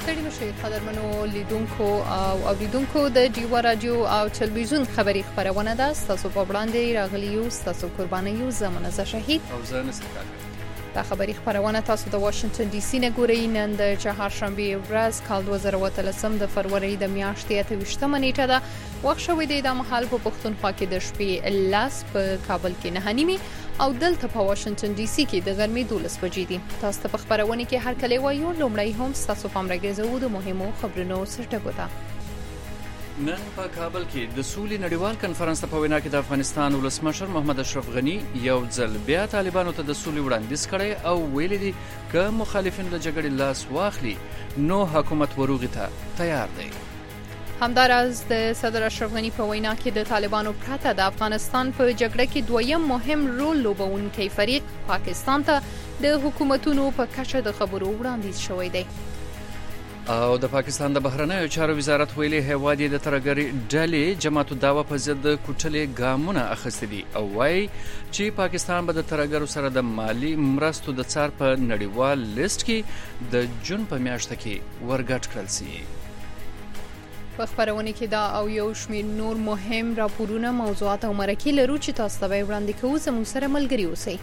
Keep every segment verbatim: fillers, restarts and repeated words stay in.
ستړي مشئ قدرمنو لیدونکو او اوریدونکو د ډیوا رادیو او تلویزیون خبری خبرونه ده. تاسو په وړاندې راغلی یو تاسو قرباني یو زمونه ز شهید او زه نسکا دا خبری خبرونه تاسو د واشنگټن ډي سي نه ګورئ. نن د چهارشنبه ورځ کال دوه زره او اتلسم د فروری د میاشتې اته ویشتمه نیټه ده. وخت شوی دی د محل په پښتونخوا کې د شپې لاس په کابل کې نه نیمه او دلته په واشنگټن ډي سي کې د غرمې دولس بجې دي. تاسو ته په خبرونه کې هر کله وایو لومړی هم تاسو پام راګرځو د مهمو خبرونو سرټکو ته. نن په کابل کې د سولې نړیوال کنفرانس په وینا کې د افغانستان ولسمشر محمد اشرف غنی یو ځل بیا طالبانو ته د سولې وړاندیز کړی او ویل دي چې مخالفین د جګړې لاس واخلي نو حکومت وروغي ته تیار دی. همداراز د صدر اشرف غنی په وینا کې د طالبانو پرته د افغانستان په جګړه کې دویم مهم رول لوبونکی فریق پاکستان ته د حکومتونو په کچه د خبرو وړاندیز شوی دی. او د پاکستان د بهرنیو چارو وزارت ویلي هیواد د ترګری ډلې جماعت الدعوه په ضد کوټلې ګامونه اخیستي دي او وايي چې پاکستان به د ترګرو سره د مالی مرستو د څار په نړیوال لیست کې د جون په میاشت کې ورګټ کړل شي. په خبرونه کې دا او یو شمیر نور مهم راپورونه موضوعات او مرکې لرو چې تاسو ته وړاندې کوو. زموږ سره ملګري اوسئ.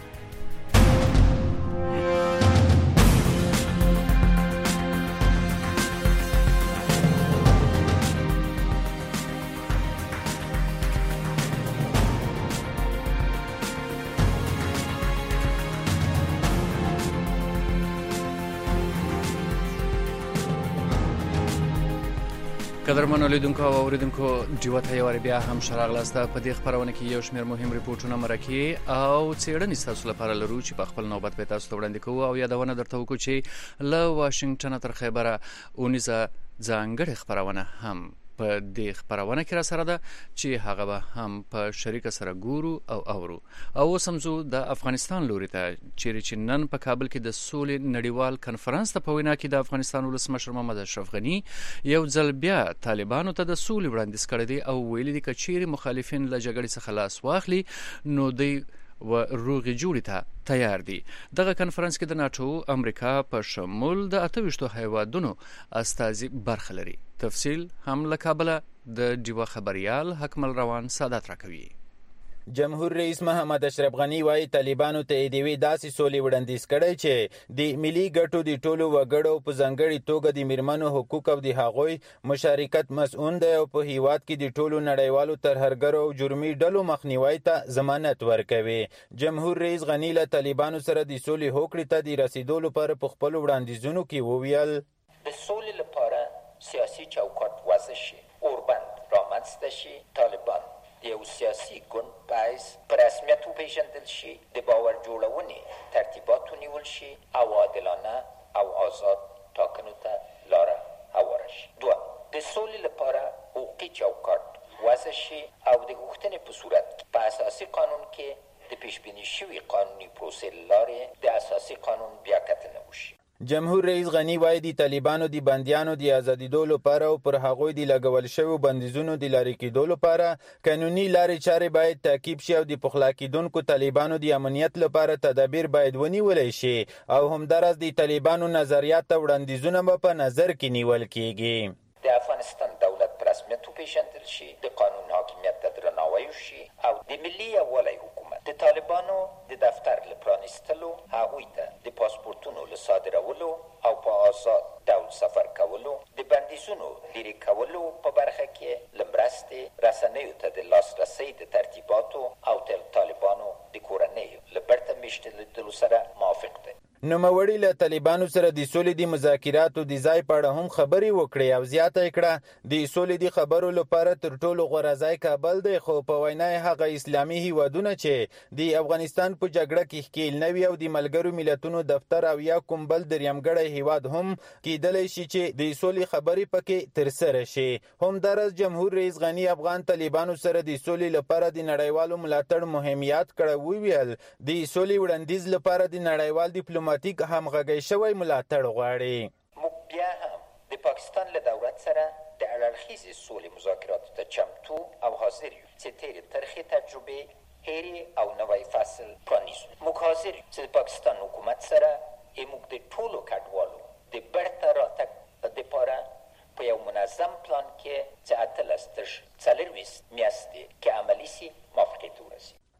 قدرمنو لیدونکو او اوریدونکو ډیوا ته یو بیا هم شراغلاسته. په دې خبرونه کې یو شمېر مهم ریپورتونه مرکې او څېړنې تاسو لپاره لرو چې په خپل نوبت به تاسو ته وړاندې کوو او یادونه درته وکړو چې له واشنگټن تر خیبره اونیزه ځانګړې خبرونه هم په دې خبرونه کې را سره ده چې هغه به هم په شریک سره ګورو او اورو. او سمزو د افغانستان لوري ته چیرې چې نن په کابل کې د سولې نړیوال کنفرانس ته په وینا کې د افغانستان ولسمشر محمد اشرف غنی یو ځل بیا طالبانو ته د سولې وړاندیز کړی دی او ویلي دي چې چیرې مخالفین له جګړې څخه لاس واخلي نو دوی و روغي جوړی ته تیار دي. دغه کنفرانس کې د ناتو امریکا په شمول د اته ویشتو هیوادونو استازي برخه لري. تفصیل هم له کابل د ډیوا خبريال حکمل روان سادات راکوي. جمهور رئیس محمد اشرف غنی وايي طالبانو ته د وی داسې سولې وړاندیز کړی چې د ملي ګټو د ټولو وګړو په ځانګړي توګه د میرمنو حقوق او د هغوی مشارکت مسؤل دی او په هیواد کې د ټولو نړیوالو ترهګرو او جرمي ډلو مخنیوي ته ضمانت ورکوي. جمهور رئیس غنی له طالبانو سره د سولې هوکړې ته د رسیدو لپاره په خپل وړاندیزونو کې وویل د سولې لپاره سیاسي چوکاټ وضع شي، اوربند رامنځته شي، طالبان یو سیاسي ګوند پایس پر رسمیت وپیژندل شي، د باور جوړونې ترتیبات ونیول شي او عادلانه او آزاد ټاکنو ته لاره هواره شي. دوه د سولې لپاره حقوقي چوکاټ وضع شي او د غوښتنې په صورت په اساسي قانون کې د پیشبینی شوي قانوني پروسې لارې د اساسي قانون بیاکتنه وشي. جمهور رئیس غنی وايي د طالبانو د بنديانو د ازادېدو لپاره او پر هغوی د لګول شویو بندیزونو د لارې کېدو لپاره قانوني لارې چارې باید تعقیب شي او د پخلا کېدونکو طالبانو د امنیت لپاره تدابیر باید ونیول شي او همداراز د طالبانو نظریات او وړاندیزونه په نظر کې نیول کېږي. د افغانستان دولت په رسمیت وپیژندل شي، د قانون حاکمیت ته درناوی وشي او د ملي یووالي حکومت د طالبانو د دفتر له پرانیستلو هغوی ته د پاسپورتونو له صادرولو او په آزاد ډول سفر کولو د بندیزونو لرې کولو په برخه کې له مرستې رسنیو ته د لاسرسي د ترتیباتو او د طالبانو د کورنیو له برته میشتېدلو سره موافق دی. نوموړي له طالبانو سره د سولې د مذاکراتو د ځای په اړه هم خبرې وکړې او زیاته کړه د سولې د خبرو لپاره تر ټولو غوره ځای کابل دی، خو په وینا هغه اسلامي هیوادونه چې د افغانستان په جګړه کې ښکیل نه وي او د ملګرو ملتونو دفتر او یا کوم بل درېیمګړی هیواد هم کېدلی شي چې د سولې خبرې پکې ترسره شي. همداراز جمهور رئیس غنی افغان طالبانو سره د سولې لپاره د نړیوالو ملاتړ مهمیت کړه. وویل د سولې وړاندیز لپاره د نړیوال ډیپلوماسي همغږی شوی ملاتړ غواړي. موږ بیا هم د پاکستان له دولت سره د اړخیزې سولې مذاکراتو ته چمتو او حاضر یو چې تېرې ترخې تجربې هیرې او نوی فصل پرانیزو. موږ حاضر یو چې د پاکستان حکومت سره موږ د ټولو کډوالو د بیرته راتګ دپاره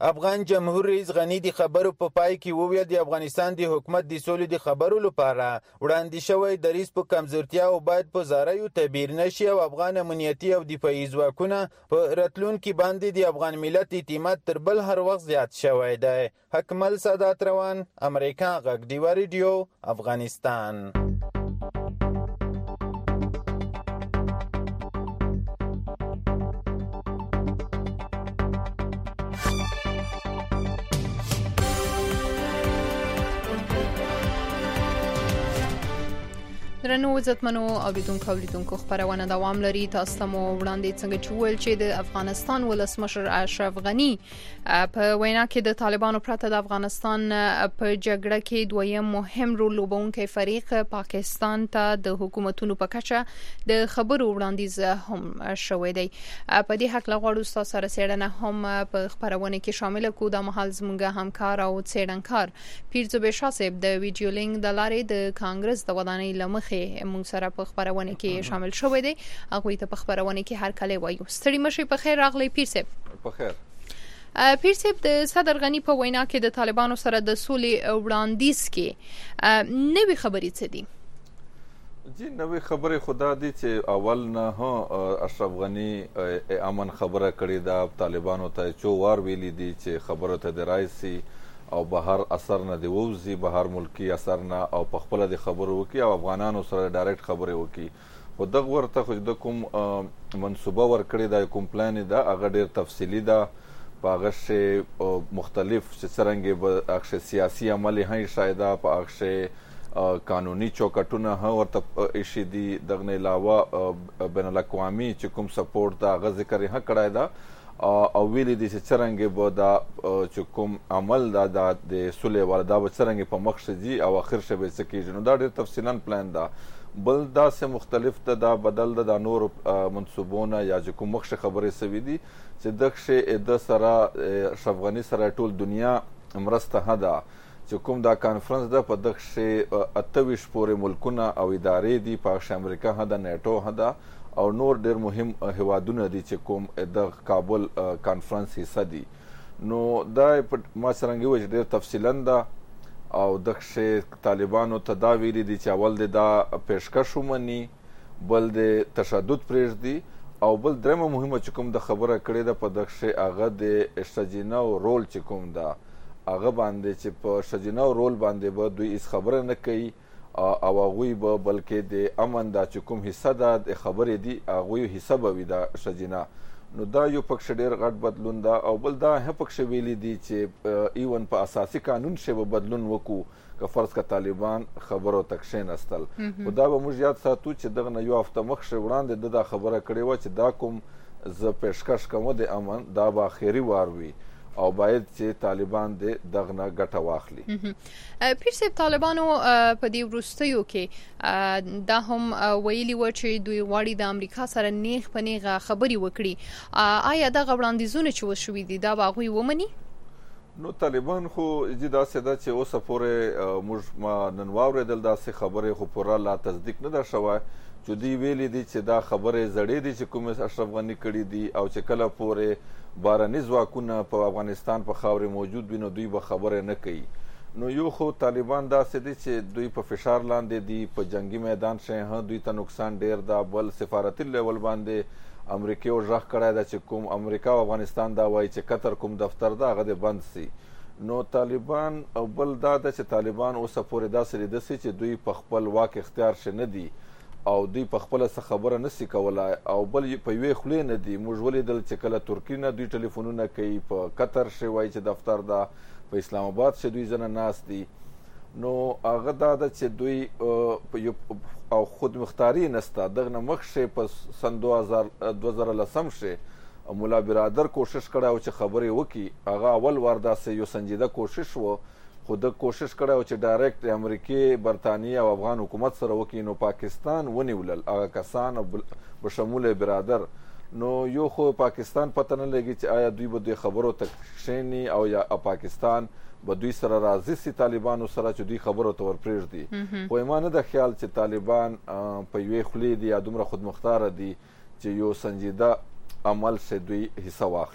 افغان جمهور رئیس غنی د خبرو په پای کې وویل د افغانستان د حکومت د سولې د خبرو لپاره وړاندې شوی دریځ په کمزورتیاو باید په زاریو تعبیر نشي او افغان امنیتي او دفاعي ځواکونه په راتلونکي باندې د افغان ملت اعتماد تر بل هر وخت زیات شوی دی. حکمل سادات روان، امریکا غږ ډیوه ریډیو، افغانستان. درنو عزتمنو اوریدونکو اوریدونکو خبرونه دوام لري. تاسو ته مو وړاندې څنګه چې ویل چې د افغانستان ولسمشر اشرف غنی په وینا کې د طالبانو پرته د افغانستان په جګړه کې دویم مهم رول لوبونکی فریق پاکستان ته د حکومتونو په کچه د خبرو وړاندیز هم شوی دی. په دې حق لغړو تاسو سره څېړنه هم په خبرونه کې شامل کو. د محل زموږ همکار او څېړنکار پیرزو بشاسب د ویډیو لینک د لارې د کانګرس د ودانۍ لمخې مونږ سره په خبرونه کې شامل شوی دی. هغه ته په خبرونه کې هر کله وایو. ستړي مشي په خیر راغلی پیرسب. په خیر. پیرسب د صدر غنی په وینا کې د طالبانو سره د سولې وړاندیز کې نوې خبرې څه دي؟ جی نوې خبرې خدا دي چې اول نه اشرف غنی امن خبره کړې ده طالبانو ته چو وار ویلي دي چې خبره ته د رایسي او بهر اثر نه دی ووزي، بهر ملکی اثر نه او په خپل د خبرو وکي او افغانانو سره ډایرکټ خبرې وکي. خو دغه ورته خو د کوم منصوبه ورکړې ده، کوم پلان ده، هغه ډیر تفصیلي ده. په هغه شی مختلف چې څرنګه به هغه سیاسي عمل هم شایده، په هغه شی قانوني چوکاټونه هم ورته ایشي دي. دغه نه علاوه بین الاقوامي چې کوم سپورټ ده هغه ذکر یې هم کړی ده او ویلي دي چې څرنګه به دا چې کوم عمل دا د سولې والا دا به څرنګه په مخ شي او اخر شي به څه کېږي. نو دا ډېر تفصیلا پلان ده. بل داسې مختلف ده، دا بدل ده د نورو منصوبونه یا چې کوم مخ خبرې سوي دي چې دغه شی د سره اشرف غني سره ټول دنیا مرسته هدا چې کوم دا کانفرنس ده په دغه شی اته ویشت پورې ملکونه او ادارې دي، په امریکا هدا، نیټو هدا او نور ډیر مهم هوادونه دي چې کوم د کابل کانفرنس حصہ دي. نو دا ما څرنګه وایي ډیر تفصیلا ده او دغه طالبانو ته دا ویلي دي چې اول د دا پیشکش ومني، بل د تشدد پرېږدي او بل درېمه مهمه چې کوم د خبره کړې ده په دغه هغه د ښځینه رول چې کوم ده هغه باندې چې په ښځینه رول باندې به دوی هیڅ خبره نه کوي او هغوی به بلکې د امن دا چې کوم حصه ده د خبرې دي هغوی حصه به وي د ښځینه. نو دا یو پکښې ډېر غټ بدلون ده او بل دا هم پکښې ویلي دي چې ایون په اساسي قانون شی به بدلون وکړو که فرض که طالبان خبرو ته کښېنستل. خو دا به موږ یاد ساتو چې دغه نه یو هفته مخکې وړاندې ده دا خبره کړې وه چې دا کوم زه پیشکش کوم د امن دا به اخري وار وي او باید چې طالبان د دغه نه ګټه واخلي. پیرسب طالبانو په دې وروستیو کې دا هم ویلي و چې دوی غواړي د امریکا سره نیغ په نیغه خبرې وکړي. آیا دغه وړاندیزونه چې وشوي دي دا به هغوی ومني؟ نو طالبان خو جدي داسې ده چې اوسه پورې موږ ما نن واورېدل داسې خبرې خو پوره لا تصدیق نه ده شوی چې دوی ویلي دي چې دا خبرې زړې دي چې کومې اشرف غني کړي دي او چې کله پورې بارني ځواکونه په افغانستان په خاورې موجود وي نو دوی به خبرې نه کوي. نو یو خو طالبان داسې دي چې دوی په فشار لاندې دي، په جنگي میدان شي هم دوی ته نقصان ډیر ده. بل سفارتي لیول باندې امریکا او ځخ کړای ده چې کوم امریکا او افغانستان دا وایي چې قطر کوم دفتر ده هغه بند سي. نو طالبان او بل دا ده چې طالبان اوسه پورې داسې لیده سي چې دوی په خپل واک اختیار شي نه دي او دوی په خپل څه خبره نسی کولای او بل په یوې خولې نه دي. موږ ولیدل چې کله ترکیې نه دوی ټلیفونونه کوي، په قطر شي وایي چې دفتر ده، په اسلام آباد شي دوی ځنه ناست دي. نو هغه دا ده چې دوی او خود مختاري نسته. دغه نه مخکې په سن دوه زره لسم کې ملا برادر کوشش کړی و چې خبرې وکړي. هغه اول وار داسې یو سنجیده کوشش و خو د کوشش کړی و چې ډایرکټ د امریکې، برطانیې او افغان حکومت سره وکړي. نو پاکستان ونیولل هغه کسان بشمول برادر. نو یو خو پاکستان پته نه لګي چې آیا دوی به دوی خبرو ته کښېني او یا پاکستان به دوی سره راضي سي طالبانو سره چې دوی خبرو ته ورپرېږدي. خو ما نه ده خیال چې طالبان په یوې خولې دي یا دومره خودمختاره دي چې یو سنجیده عمل سه دوی حصہ واخلي.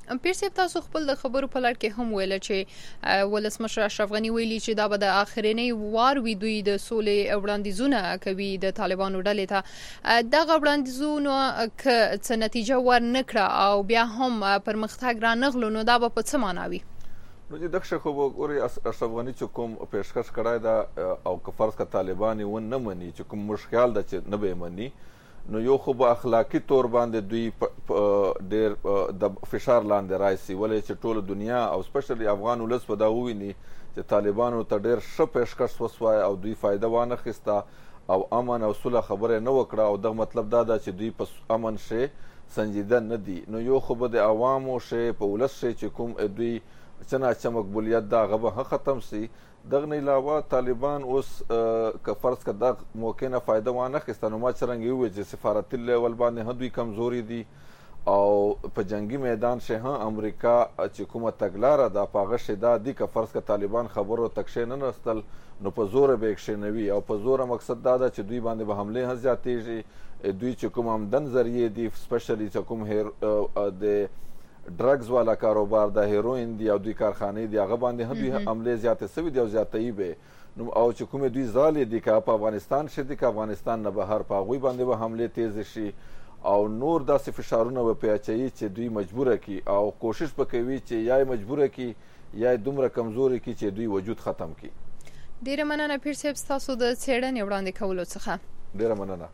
پیر صاحب تاسو خپل د خبرو په لړ کې هم ویل چې ولسمشر اشرف غنی ویلي چې دا به د اخرنی وار وي دوی د سولې وړاندیزونه کوي د طالبانو ډلې ته. دغه وړاندیزونه ک څه نتیجه ورنکړه او بیا هم پرمختګ را نغلو نو دا به په څه معنا وي؟ نو چې دغه خو وګوري اشرف غنی چې کوم پیشکش کړای دا او که فرض کا طالبان و نه مني چې کوم مشکل د چې نه به مني نو یو خو به اخلاقی تور باندې دوی ډیر د فشار لاندې راځي ولې چې ټول دنیا او سپیشلی افغان ولس په دا وویني چې طالبانو ته ډیر ښه پیشکش وسوای او دوی فائدہ وانه خستا او امن او صلح خبره نه وکړه او دا مطلب دا ده چې دوی په امن شي سنجیده نه دي. نو یو خو به د عوامو شي په ولس شي چې کوم دوی چنانچه مقبولیت دا غبه ختم سي. دغه نه علاوه طالبان اوس که فرض که دغه موقع نه فائدہ وانه اخیسته نو ما څرنګه وویل چې سفارتي لیول باندې هم دوی کمزوري دي او په جنگي میدان شه هم امریکا چې کومه تګلاره ده په هغه شي دا دي که فرض که طالبان خبرو تکشې نه نستل نو په زوره به کښېنوي او په زوره مقصد دا ده چې دوی باندې به حملې هم زیاتېږي. دوی چې کوم آمدن ذریعې دي سپیشلی چې کوم د ډرګز والا کاروبار د هیروین دی او دوی کارخانې دی هغه باندې هم دوی عملې زیاتې سوي دي او زیاتې به نو او چې کومې دوی ځالې دي که په افغانستان شي دي که افغانستان نه بهر په هغوی باندې به حملې تیزې شي او نور داسې فشارونه به پې اچوي چې دوی مجبوره کړي او کوشش به کوي چې یا یې مجبوره کړي یا یې دومره کمزوري کړي چې دوی وجود ختم کړي. ډېره مننه پیر صاحب ستاسو د څېړنې وړاندې کولو څخه. ډېره مننه.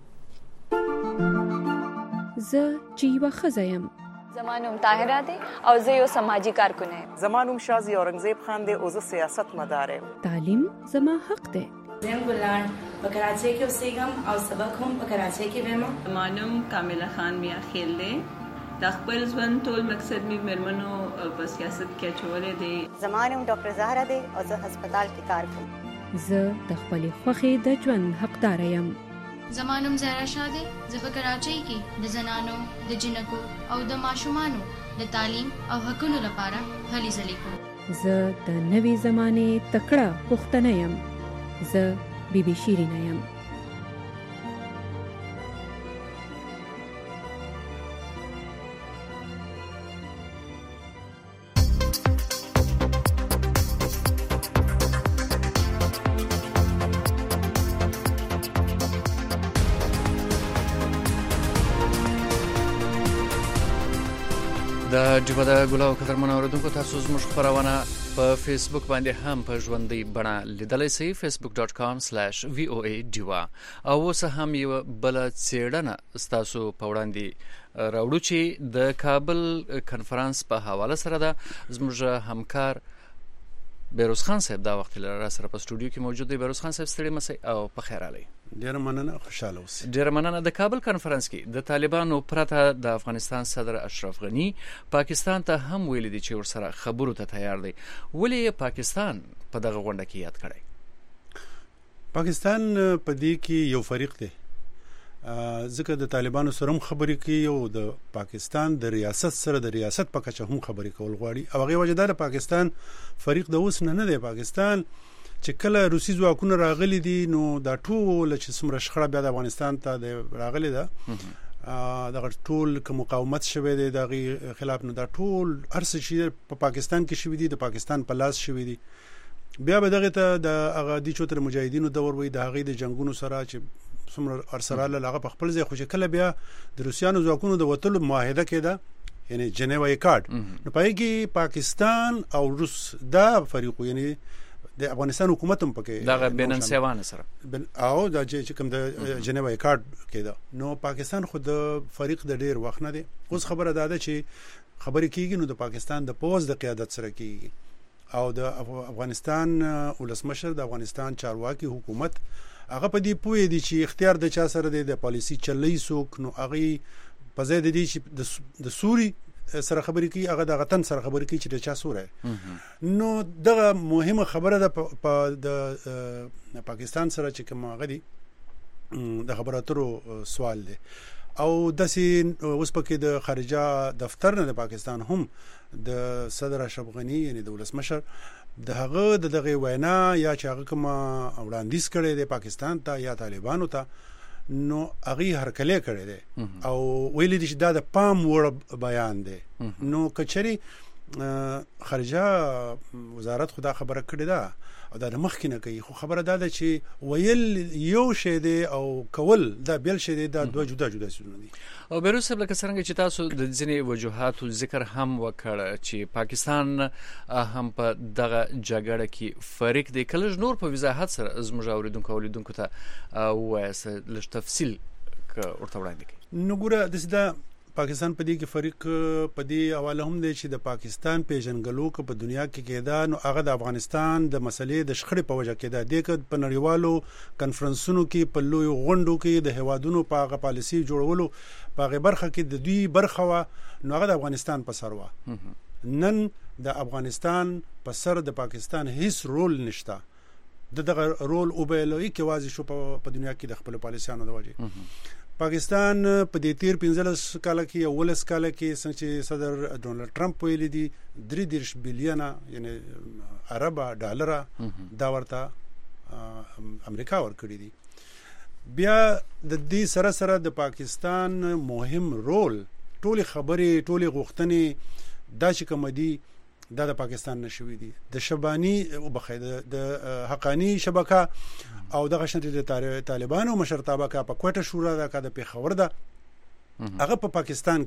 زه چې یوه ښځه یم. زما نوم طاهره دی او زه یو سماجی کارکن یم. زما نوم شازی اورنګزیب خان دی او زه سیاست مدار یم. تعلیم زما حق دی. زم ګلان په کراچۍ کې اوسېږم او سبق هم په کراچۍ کې وایم. زما نوم کامله خان میا خیل دی. د خپل ژوند ټول مقصد می مرمنو په سیاست کې اچولې دی. زما نوم ډاکټر زهرا دی او زه هسپتال کې کار کوم. زه د خپلې خوښې د ژوند حقدار یم. زما نوم زهرا شاه دی. زه په کراچۍ کې د زنانو د جنکو او د ماشومانو د تعلیم او حقونو لپاره هلې ځلې کوم. زه د نوې زمانې تکړه پښتنه یم. زه بی بی شیرینه یم. د جبه د ګلاو قدرمنو اوریدونکو تاسو زموږ خپرونه په فیسبوک باندې هم په ژوندۍ بڼه لیدلی سئ فیسبوک ډاټ کام سلیش وی او ای ډیوا او اوس هم یوه بله څېړنه ستاسو په وړاندې راوړو چې د کابل کنفرانس په حواله سره ده. زموږ همکار بیروز خان صاحب دا وخت را سره په سټوډیو کې موجود دی. بیروز خان صاحب ستړي مسئ او په خیر علي. ډیره مننه خوشاله اوسئ. ډیره مننه. د کابل کنفرانس کې د طالبانو پرته د افغانستان صدر اشرف غنی پاکستان ته هم ویل دي چې ورسره خبرو ته تیار دی. ولې پاکستان په دغه غونډه کې یاد کړی؟ پاکستان په دې کې یو فریق دی ځکه د طالبانو سره هم خبرې کوي او د پاکستان د ریاست سره د ریاست په کچه هم خبرې کول غواړي او هغه وجه دا د پاکستان فریق د اوس نه نه دی. پاکستان چې کله روسي ځواکونه راغلي دي نو دا ټول چې څومره شخړه بیا د افغانستان ته راغلي ده دغه ټول که مقاومت شوی دی دغه خلاف نو دا ټول هر څه چې په پاکستان کې شوي دي د پاکستان په لاس شوي دي. بیا به دغه ته د هغه دي چوتر مجاهدینو دور وي د هغې د جنګونو سره چې څومره ارسره هغه په خپل ځای خو چې کله بیا د روسیانو ځواکونو د وتلو معاهده کېده یعنی جنیوا اکارډ نو په هغې کې پاکستان او روس دا فریقو یعنی د افغانستان حکومت هم پکې دغه بینن سیوانه سره او دا چې کوم د جنیوا اکارډ کېده نو پاکستان خو د فریق د ډیر وخت نه دی. اوس خبره دا ده چې خبرې کېږي نو د پاکستان د پوځ د قیادت سره کېږي او د افغانستان ولسمشر د افغانستان چارواکي حکومت هغه په دې پوهې دي چې اختیار د چا سره دی د پالیسي چلۍ څوک نو هغې په ځای د دې چې د سوري سره خبرې کوي هغه د غتن سره خبرې کوي چې د چا سوری نو دغه مهمه خبره ده په د پاکستان سره چې کوم هغه دي د خبرو اترو سوال دی او داسې اوس پکې د خارجه دفتر نه د پاکستان هم د صدر اشرف غنی یعنی د ولسمشر د هغه د دغه وینا یا چې هغه کوم وړاندیز کړی دی پاکستان ته یا طالبانو ته نو هغه هرکلی کړی دی او ویلي دي چې دا د پام وړ بیان دی. نو کچري خارجه وزارت خدا خبره کړې ده او دا د مخکې نه کوي، خو خبره دا ده چې ویل یو شی دی او کول دا بل شی دی، دا دوه جدا جدا څه دي. او بیروس صاحب لکه څنګه چې تاسو د ځینې وجوهاتو ذکر هم وکړ چې پاکستان هم په دغه جګړه کې فریق دی، کله نور په وضاحت سره زموږ اوریدونکو اولیدونکو ته وایاست لږ تفصیل ورته وړاندې کړئ. نو ګوره داسې ده پاکستان په دې کې فریق په دې حواله هم دی چې د پاکستان پیژنګلو که په دنیا کې کېده نو هغه د افغانستان د مسلې د شخړې په وجه کېده. دې که په نړیوالو کنفرنسونو کې په لویو غونډو کې د هیوادونو په هغه پالیسي جوړولو په هغه برخه کې د دوی برخه وه نو هغه د افغانستان په سر وه. نن د افغانستان په سر د پاکستان هیڅ رول نشته. د دغه رول وبایلو کې واضح شو په دنیا کې د خپل پالیسیانو د وجه. پاکستان په دې تیر پنځلس کال کې او ولس کال کې څنګه چې صدر ډونالد ټرمپ ویلي دي درې دېرش بیلیونه یعنی عربه ډالره دا ورته امریکا ورکړي دي. بیا د دې سره سره د پاکستان مهم رول ټولې خبرې ټولې غوښتنې دا چې کوم دي دا د پاکستان نشوي دي. د شبانی وبخیده د حقانی شبکه او دغه شنت د طالبانو مشرتابه کا په کوټه شورا دا کا د پیښور ده هغه په پاکستان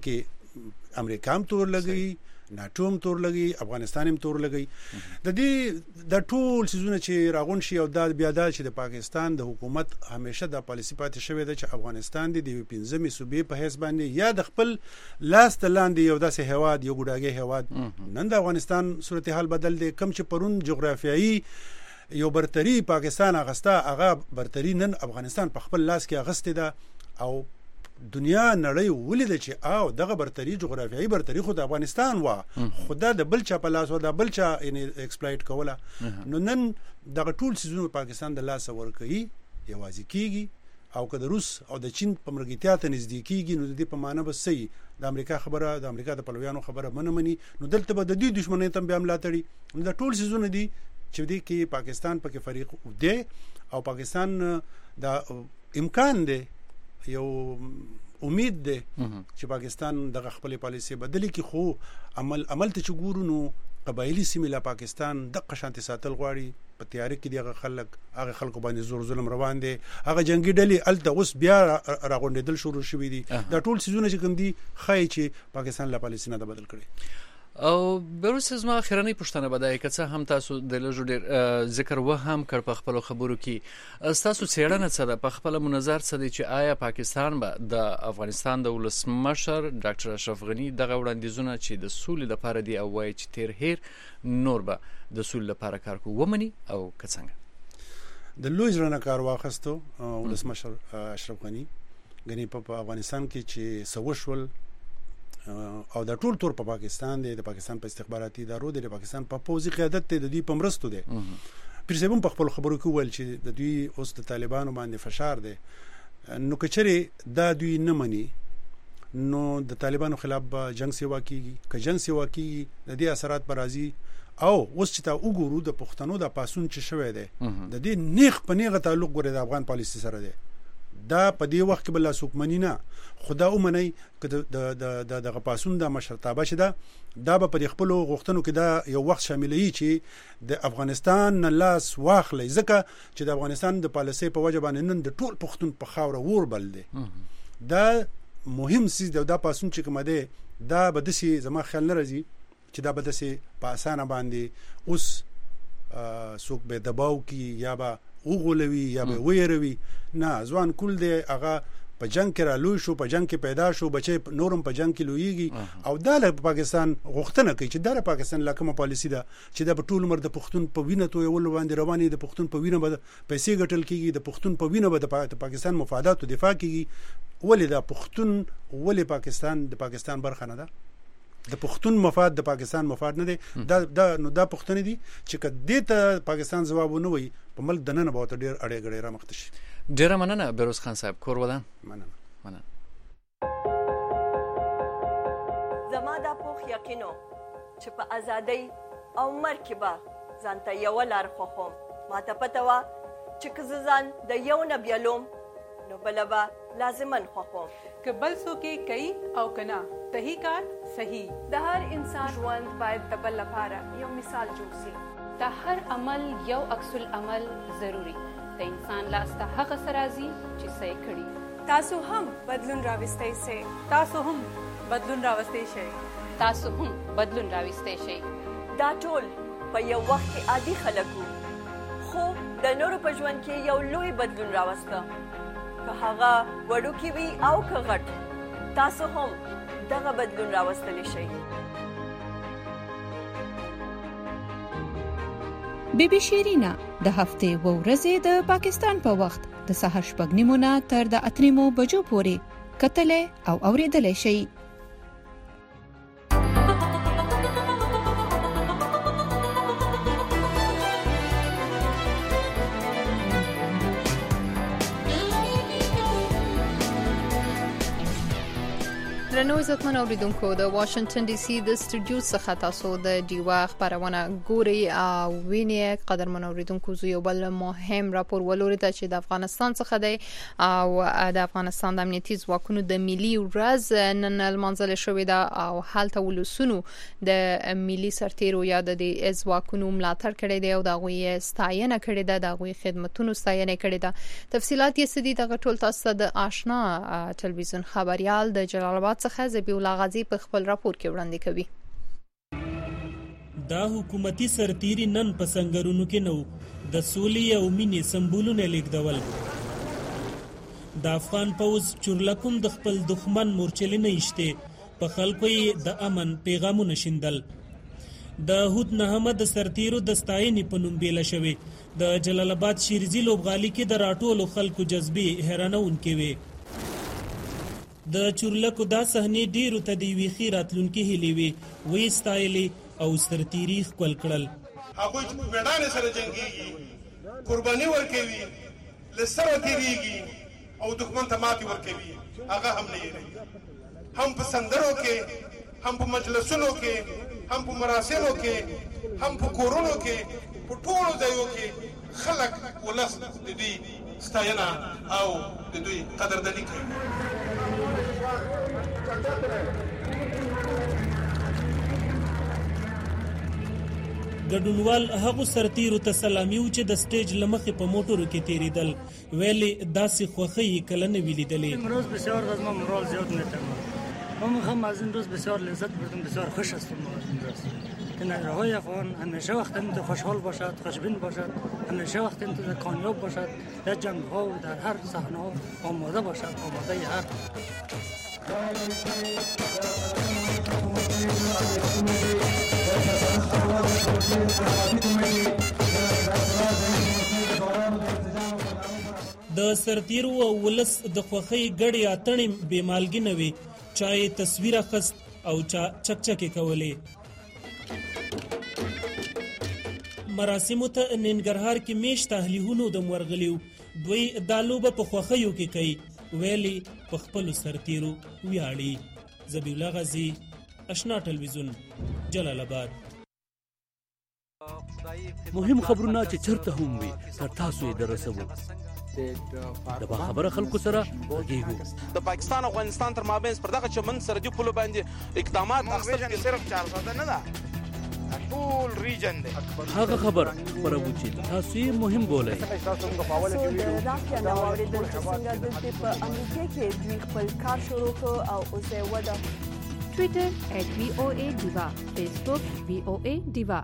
کې امریکا هم تور لګي، ناتو هم تور لګي، افغانستان هم تور لګي. د دې د ټول سيزونه چې راغون شي او د بیا د چې د پاکستان د حکومت همیشه د پالیسی پاتې شوی ده چې افغانستان د پنځمې صوبې په حساب باندې یا د خپل لاس تلاندې یو داسې هواد یو ګډاګي هواد. نن د افغانستان صورتحال بدل دی. کم چې پرون جغرافیایي یو برتری پاکستان اغستا هغه برتری نن افغانستان په خپل لاس کې اغسته ده او دنیا نړۍ ولید چې او دغه برتری جغرافیایي برتری خو د افغانستان و خدا د بل چا په لاس و د بل چا یعنی ایکسپلایټ کوله. نو نن دغه ټول سيزونه پاکستان د لاس ور کوي یوازې کیږي او که د روس او د چین په مرګتیا ته نږدې کیږي نو د دې په معنی به سي د امریکا خبره د امریکا د پلویانو خبره منه مني نو دلته به د دې دښمنۍ تم بیا ملاتړي. نو د ټول سيزونه دي چې دې کې پاکستان پکې فریق دی او پاکستان دا امکان دی یو امید دی چې پاکستان دغه خپل پالیسي بدلی کی خو عمل عمل ته چګورو نو قبایلی سیمه لا پاکستان د قشانت ساتل غواړي په تیاری کې دغه خلک هغه خلکو باندې زور ظلم روان دي هغه جنگي ډلې ال د اوس بیا راغونډېدل شروع شوې دي. دا ټول سيزونه چې کوم دي خای چې پاکستان لا پالیسي نه بدل کړي. او بیروس زما اخرنۍ پوښتنه به دا که څه هم تاسو د لږ ډېر ذکر و هم کړ په خپلو خبرو کې ستاسو څېړنه څه ده په خپله منظر څه دی چې آیا پاکستان به د افغانستان د ولسمشر ډاکټر اشرف غني دغه وړاندیزونه چې د سولې لپاره دي او وایي چې تیر هیر نور به د سولې لپاره کار کوو ومني او که څنګه د لوی زړه نه کار واخیستو ولسمشر اشرف غني غني په افغانستان کې چې څه وشول او د ټول تور په پاکستان دی د پاکستان په استخباراتي ادارو دی د پاکستان په پوځي قیادت دی د دوی په مرستو دی پرسیبم په خپل خبرو کې ویل چې د دوی اوس د طالبانو باندې فشار دی. نو کچري دا دوی نه مني نو د طالبانو خلاف به جنگ سیوا کیږي که جنگ سیوا کیږي د دې اثرات پر راځي او اوس چې تا وګورو د پښتنو د پاسون چې شوی دی د دې نیغ په نیغه تعلق ګوري د افغان پالیسي سره دی. دا په دې وخت کې بل سوکمنی نه خدا ومني ک د د دغه پاسون د مشرتابه شته دا به په خپل غوښتنو کې دا یو وخت شاملوي چې د افغانستان نه لاس واخلي ځکه چې د افغانستان د پالیسي په وجه باندې نن د ټول پښتون په خاور ور بل دی. دا مهم سیز دی دا پاسون چې کوم دی دا به د سي زما خیال نه راځي چې دا به د سي په اسانه باندې اوس سوک به دباو کی یا به وغولوي یا به ويروي نه ځوان کول دی هغه په جنگ کې را لوي شو په جنگ کې پیدا شو بچي نورم په جنگ کې لویږي او د پاکستان غوښتنه کوي چې د پاکستان لکه پالیسی ده چې د ټول عمر د پښتون په وینه تو یو باندې رواني د پښتون په وینه به پیسې ګټل کیږي د پښتون په وینه به د پاکستان مفادات او دفاع کیږي. ولې د پښتون ولې پاکستان د پاکستان برخه نه ده د پښتون مفاد د پاکستان مفاد نه دی دا دا نو دا پښتون دي چې کدی ته پاکستان جواب ونه وي په ملک دنه به ډیر اړې غړې را مخته شي. ډیر مننه بیروز خان صاحب کور ودان مننه مننه. زما دا پوخ یقینو چې په ازادۍ او مرګ به ځانته یو لار خوخم ما ته پته وا چې که ځان د یو نه بیلوم نو بله به لازمن خوښوم که بل څوک یې کوي او که نه صحیح کار صحیح. د هر انسان ژوند باید د بل لپاره یو مثال جوړ شي. د هر عمل یو عکس العمل ضروري. د انسان لاس ته هغه څه راځي چې څه یې کړي. تاسو هم بدلون راوستی شئ. تاسو هم بدلون راوستی شئ. تاسو هم بدلون راوستی شئ. دا ټول په یو وخت کې عادي خلک وو، خو د نورو په ژوند کې یو لوی بدلون راوسته. که هغه وړوکی وي او که غټ، تاسو هم دغه بدلون راوستلی شئ. بی بی شیرینا د هفتې و ورځې د پاکستان په وخت د سهار شپږ نیمو نه تر د اته نیمو بجو پورې کتلې او اورېدلې شئ. درنو عزتمن اوریدونکو، د واشنگټن ډي سي د سټوډیو څخه تاسو د ډیوا خبرونه ګوري او ویني. قدرمن اوریدونکو، زه یو بل مهم راپور ولورید چې د افغانستان څخه دی او د افغانستان د امنیتي ځواکونو د ملي ورځ نن لمانځل شوې ده او هلته ولسونو د ملي سرتیرو یا د ځواکونو ملاتړ کړی دی او د غوي ستاینه کړې ده، د غوي خدماتونو ستاینه کړې ده. تفصيلات یې سدي دغه ټول تاسو د آشنا ټلویزیون خبريال د جلال آباد څخه زبی الله غازی په خپل راپور کې وړاندې کوي. دا حکومتي سرتیری نن په سنگرونو کې نو د سولې او مینې سمبولونه لیکدول. د افغان پوز چورلکوم د خپل دښمن مورچلې نه ایشته په خلکو یې د امن پیغامونه شیندل. د هود نهمه د سرتیرو د ستاینې په نوم بیل شوی. د جلال آباد شیرزی لوبغالي کې د راټولو خلکو جذبې حیرانونکې وي. د چورلکو دا صحنې ډیرو ته د ویخي راتلونکي هلي وي وې ستایلي او سرتیری خپل کړل. هغه چې میدان سره جنگيږي، قرباني ورکوي، لسره تیریږي او دښمن ته ماتې ورکوي، هغه هم نه یې هم په سندرو کې، هم په مجلسونو کې، هم په مراسمو کې، هم په کورونو کې، په ټولو ځایو کې خلک ولس د دې ستاینه او د دوی قدرداني کوي. ګډونوال هغه سرتیرو ته سلامي و چې د سټیج لمخې په موټرو کې تیریدل، ویلي داسې خوښي کله نه ویلیدلې. امروز بسیار از ما مورال زیاد میتونم. هم از این روز بسیار لذت بردم، بسیار خوش هستم از این روز که نیروهای افغان همیشه وقت این تو خوشحال باشد، خوشبین باشد، همیشه وقت این تو کامیاب باشد، در جنگ ها و در هر صحنه ها آماده باشد، آماده هر د سرتیرو او ولس د خوخي ګړې اتنې به مالګي نوي، چای تصویر اخست او چا چکچکې کولې. مراسمو ته ننګرهار کې میش تهلیهونو د مرغلیو دوی دالوبه په خوخیو کې کوي، ویلي په خپل سرتیرو ویاړي. زبی الله غازی، آشنا ټلویزیون، جلال آباد. مهم خبرونه چې چرته هم وي تر تاسو یې درسوو. د با خبره خلکو سره غږیږو. د پاکستان او افغانستان تر مابین پر دغه چمن سرحدي پولو باندې اقدامات اخیستل صرف چار ساده نه ده، ټول ریجن دی. هغه خبر خبرو چې تاسو یې مهم بولئ. تاسو موږ په اول کې د راکیا نو اوریدل چې څنګه د په امریکا کې دوی خپل کار شروع کړ او اوس یې ودا. ټوئیټر ات وی او ای ډیوا، فیسبوک وی او ای ډیوا.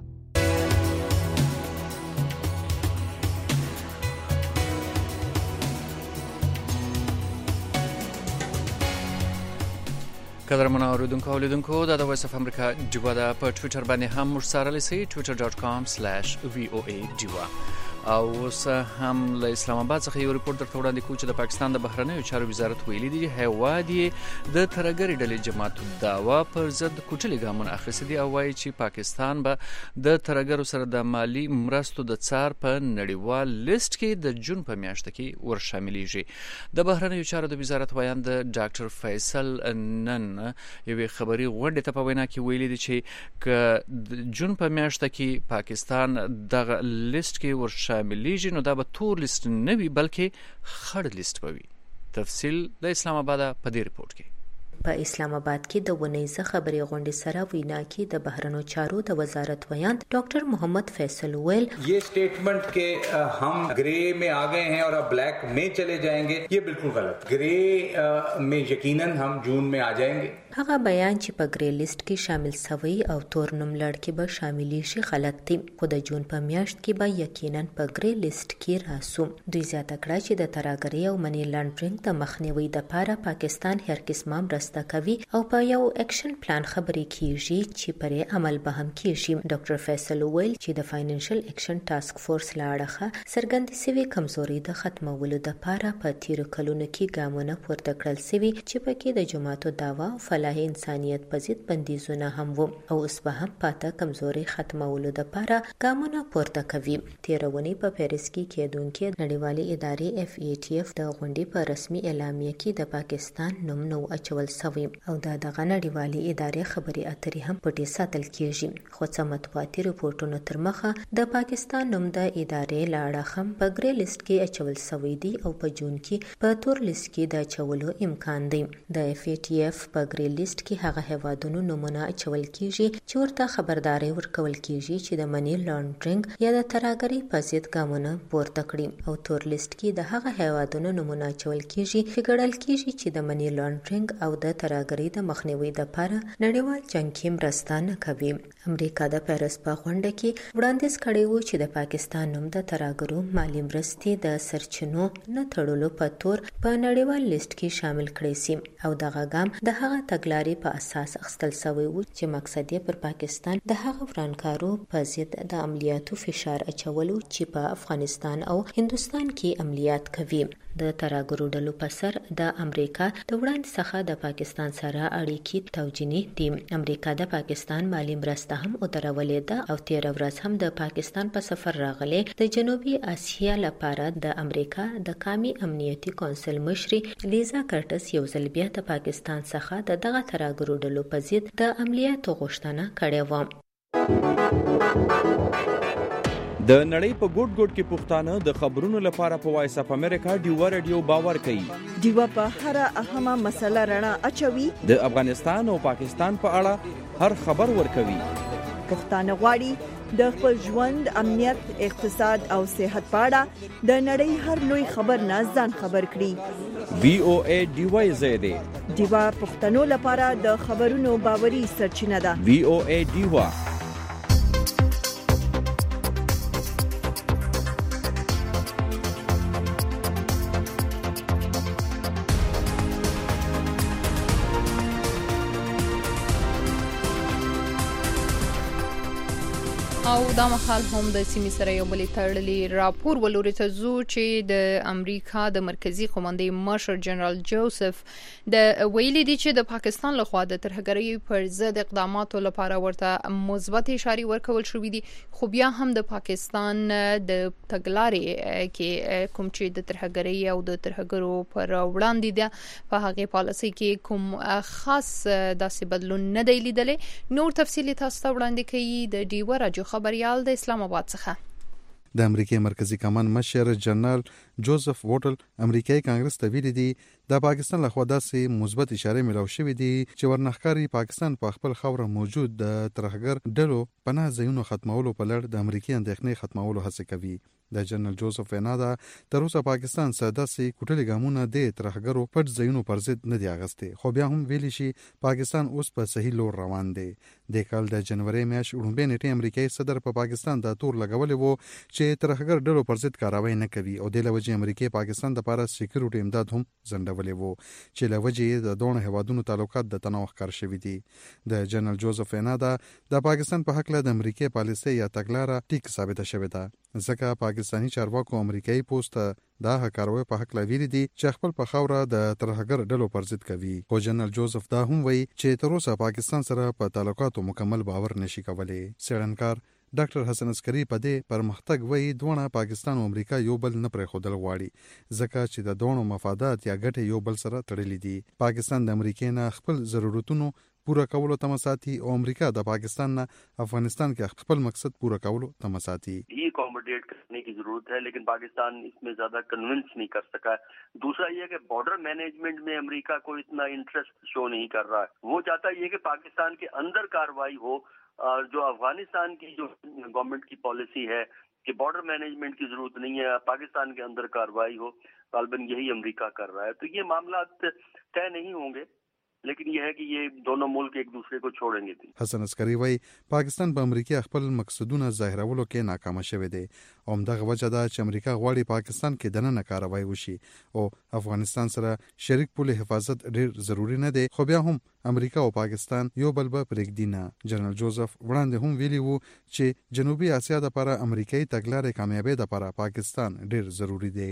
قدرمن اوریدونکو او لیدونکو دا د وایس اف امریکا ډیوا دا په ټوئیټر باندې هم موږ سره لسی ټوئیټر ډاټ کام سلیش وی او ای ډیوا. او اوس هم له اسلام آباد څخه یو ریپورت درته وړاندې کوم چې د پاکستان د بهرنیو چارو وزارت ویلي دی هیواد یې د ترګری ډلې جماعت دعوا پر ضد کوټلي ګامونه اخیستي دي او وایي چې پاکستان به د ترګرو سره د مالی مرستو د څار په نړیوال لیست کې د جون په میاشت کې ور شاملېږي. د بهرنیو چارو د وزارت وایند ډاکټر فیصل نن یوې خبري غونډې ته په وینا کې ویلي دي چې ک د جون په میاشت کې پاکستان دغه لیست کې ور شاملېږي نو دا به تور لیست نه وي بلکې خړ لیست به وي. تفصیل د اسلام آباد په دې ریپورت کې. په اسلام آباد کې د ونیزه خبري غونډې سره وینا کې د بهرنو چارو د وزارت ویاند ډاکټر محمد فیصل ویل یہ سٹیٹمنٹ کہ ہم گرے میں آ گئے ہیں اور اب بلیک میں چلے جائیں گے یہ بالکل غلط. گرے میں یقیناً ہم جون میں آ جائیں گے. هغه بیان چې په گری لیست کې شامل شوی او تور نوم لړ کې به شاملې شي غلط دی، خو د جون په میاشت کې به یقیناً په گری لیست کې راسو. دوی زیاته کړه چې د تراګری او منی لانډرینګ د مخنیوي لپاره پاکستان هر قسمه مرسته کوي او په یو اکشن پلان خبرې کیږي چې پرې عمل به هم کیږي. ډاکټر فیصل ویل چې د فاینانشل اکشن ټاسک فورس لاړه څرګندې سوي کمزوري د ختمولو لپاره په تیر کلونو کې ګامونه پورته کړل سوي چې پکې د جماعتو دعوا او فلاح انسانیت په ضد بندیزونه هم وو او اوس به هم پاته کمزوري ختمولو لپاره ګامونه پورته کوي. تیرونی په پیرس کې کېدونکې نړیوالې ادارې اف ای ټی اف د غونډې په رسمي اعلامیه کې د پاکستان نوم نو اچول شوی او دا دغه نړیوالې ادارې خبري اترې هم پټې ساتل کیږي. خو څه مطبوعاتي رپورټونو تر مخه د پاکستان نوم د ادارې لاړه هم په گری لیست کې اچول شوی دی او په جون کې په تور لیست کې د اچولو امکان دی. د اف ای ټی اف په گری لیست کې هغه هیوادونو نمونه اچول کیږي چې ورته خبرداري ورکول کیږي چې د منی لانډرینګ یا د تراګری په ضد ګامونه پورته کړي او تور لیست کې د هغه هیوادونو نمونه اچول کیږي چې ګڼل کیږي چې د منی لانډرینګ او د تراګری د مخنیوي لپاره نړیوال جنګ کې مرسته نه کوي. امریکا د پیرس په غونډه کې وړاندیز کړی و چې د پاکستان نوم د تراګرو مالی مرستې د سرچینو نه تړلو په تور په نړیوال لیست کې شامل کړي سي او دغه ګام د هغه تګلارې په اساس اخیستل شوی و چې مقصد یې پر پاکستان د هغه ورانکارو په ضد د عملیاتو فشار اچولو چې په افغانستان او هندستان کې عملیات کوي. د تراګرو ډلو په سر د امریکا د وړاندې څخه د پاکستان سره اړیکې توجینی دي. امریکا د پاکستان مالی مرسته هم ودرولې ده او تیر ورځ هم د پاکستان په سفر راغلي د جنوبي اسیا لپاره د امریکا د قومي امنیتي کونسل مشري لیزا کرټس یو ځل بیا د پاکستان څخه د دغه تراګرو ډلو په ضد د عملیاتو غوښتنه کړې و. د نړۍ په ګوټ ګوټ کې پښتانه د خبرونو لپاره په وایس اپ امریکا ډیوا رادیو باور کوي. ډیوا په هر اهمه مسله رڼا اچوي. د افغانستان او پاکستان په اړه هر خبر ورکوي. پښتانه غواړي د خپل ژوند، امنیت، اقتصاد او صحت په اړه د نړۍ هر لوی خبر نه ځان خبر کړي. وی او ای ډیوا زیاده ډیوا پښتنو لپاره د خبرونو باوري سرچینه ده. وی او ای ډیوا او دا مخال هم د سیمې سره یو بل تړلې راپور ولوري ته زو چې د امریکا د مرکزی قومندې مشر جنرال جوزف د ویلي دی چې د پاکستان لخوا د ترهګرۍ پر ضد اقداماتو لپاره ورته مثبت اشاره ورکول شوې دي، خو بیا هم د پاکستان د تګلارې کې کوم چې د ترهګرۍ او د ترهګرو پر وړاندې ده په هغه پالیسي کې کوم خاص داسې بدلون نه دی لیدلې. نور تفصیلی تاسو ته وړاندې کوي د ډیوا راډیو خبريال د اسلام آباد څخه. د امریکای مرکزی کمان مشر جنرال جوزف ووټل امریکایي کانګرس ته ویلي دي د پاکستان لخوا داسې مثبت اشاره ملو شوې دي چې ورنخکاری پاکستان په خپل خوره موجود د ترهګر ډلو پناه ځایونو ختمولو په لړ د امریکای اندېښنې ختمولو هڅه کوي. د جنرال جوزف وینا ده تر اوسه پاکستان څخه داسې کوټلې ګامونه د ترهګرو پټ ځایونو پر ضد نه دی اغستې، خو بیا هم ویلي شي پاکستان اوس په صحیح لور روان دی. د کال د جنوري میاشت وړاندې نیټه امریکایي صدر په پاکستان د تور لګولې وو چې ترهګر ډلو پر ضد کاروایی نه کوي او د لوجې امریکای پاکستان د لپاره سکیورټي امداد هم ځنډولې وو چې لوجې د دوه هیوادونو تعلقات د تنوع ښکار شوي دي. د جنرال جوزف وینا ده د پاکستان په حق له د امریکای پالیسي یا تګلارې ټیک ثابته شوې ده، ځکه پاکستانی چارواکو امریکایي پوسټ دا هکاروي په حق لویلي دي چې خپل په خوره د ترهګر ډلو پر ضد کوي. خو جنرال جوزف دا هم وایي چې تر اوسه پاکستان سره په تعلقاتو مکمل باور نشي کولای. څېړنکار ډاکټر حسن عسکری په دې پرمختګ وایي دونه پاکستان او امریکا یو بل نه پرې خودل غواړي، ځکه چې د دوه مفادات یا ګټې یو بل سره تړلې دي. پاکستان د امریکا نه خپل ضرورتونو پوره کولو تم ساتي او امریکا د پاکستان نه افغانستان کې خپل مقصد پوره کولو تم ساتي. ये अकोमोडेट करने की जरूरत है, लेकिन पाकिस्तान इसमें ज्यादा कन्विंस नहीं कर सका. दूसरा ये कि बॉर्डर मैनेजमेंट में अमेरिका को इतना इंटरेस्ट शो नहीं कर रहा है. वो चाहता ये कि पाकिस्तान के अंदर कार्रवाई हो, और जो अफगानिस्तान की जो गवर्नमेंट की पॉलिसी है कि बॉर्डर मैनेजमेंट की जरूरत नहीं है, पाकिस्तान के अंदर कार्रवाई हो, गालबन यही अमेरिका कर रहा है. तो ये मामला तय नहीं होंगे, लेकिन यह है कि ये दोनों मुल्क एक दूसरे को छोड़ेंगे. حسن عسکری وای پاکستان په امریکا خپل مقصدونه ظاهرولو کې ناکام شوه دی. اومدغه وجه ده چې امریکا غواړي پاکستان کې دننه کاروایی وشي او افغانستان سره شریک پوله حفاظت ډیر ضروری نه دی. خو بیا هم امریکا او پاکستان یو بل به پرېږدي نه. جنرال جوزف وړاندې هم ویلي وو چې جنوبي اسیا د لپاره امریکایي تګلارې کامیابی د لپاره پاکستان ډیر ضروری دی.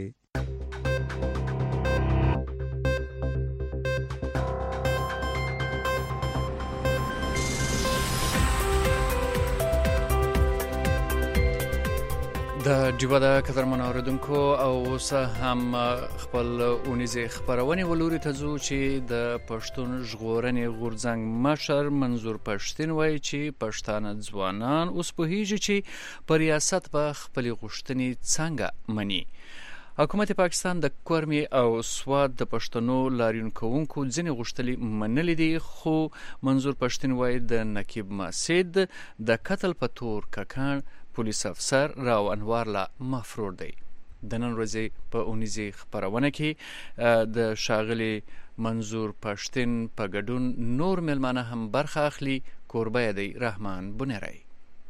د جیبا د قدرمن اوریدونکو او اوس هم خپل اونیزه خبرونه ولوري ته ځو چې د پښتون ژغورنې غورځنګ مشر منظور پښتين وایي چې پښتانه ځوانان اوس په هیڅ چې پر ریاست په خپل غوښتنې څنګه مني. حکومت پاکستان د کورمي او سواد د پښتنو لاریون کوونکو ځینې غوښتلې منلې دي، خو منظور پښتين وایي د نقیب مسعود د قتل په تور ککان پولیس افسر راو انوار لا مفرور دی. د نن ورځې په اونیزي خبرونه کې د شاغلي منظور پښتين په ګډون نور ملمانه هم برخه اخلي. کوربه دی رحمان بنيري.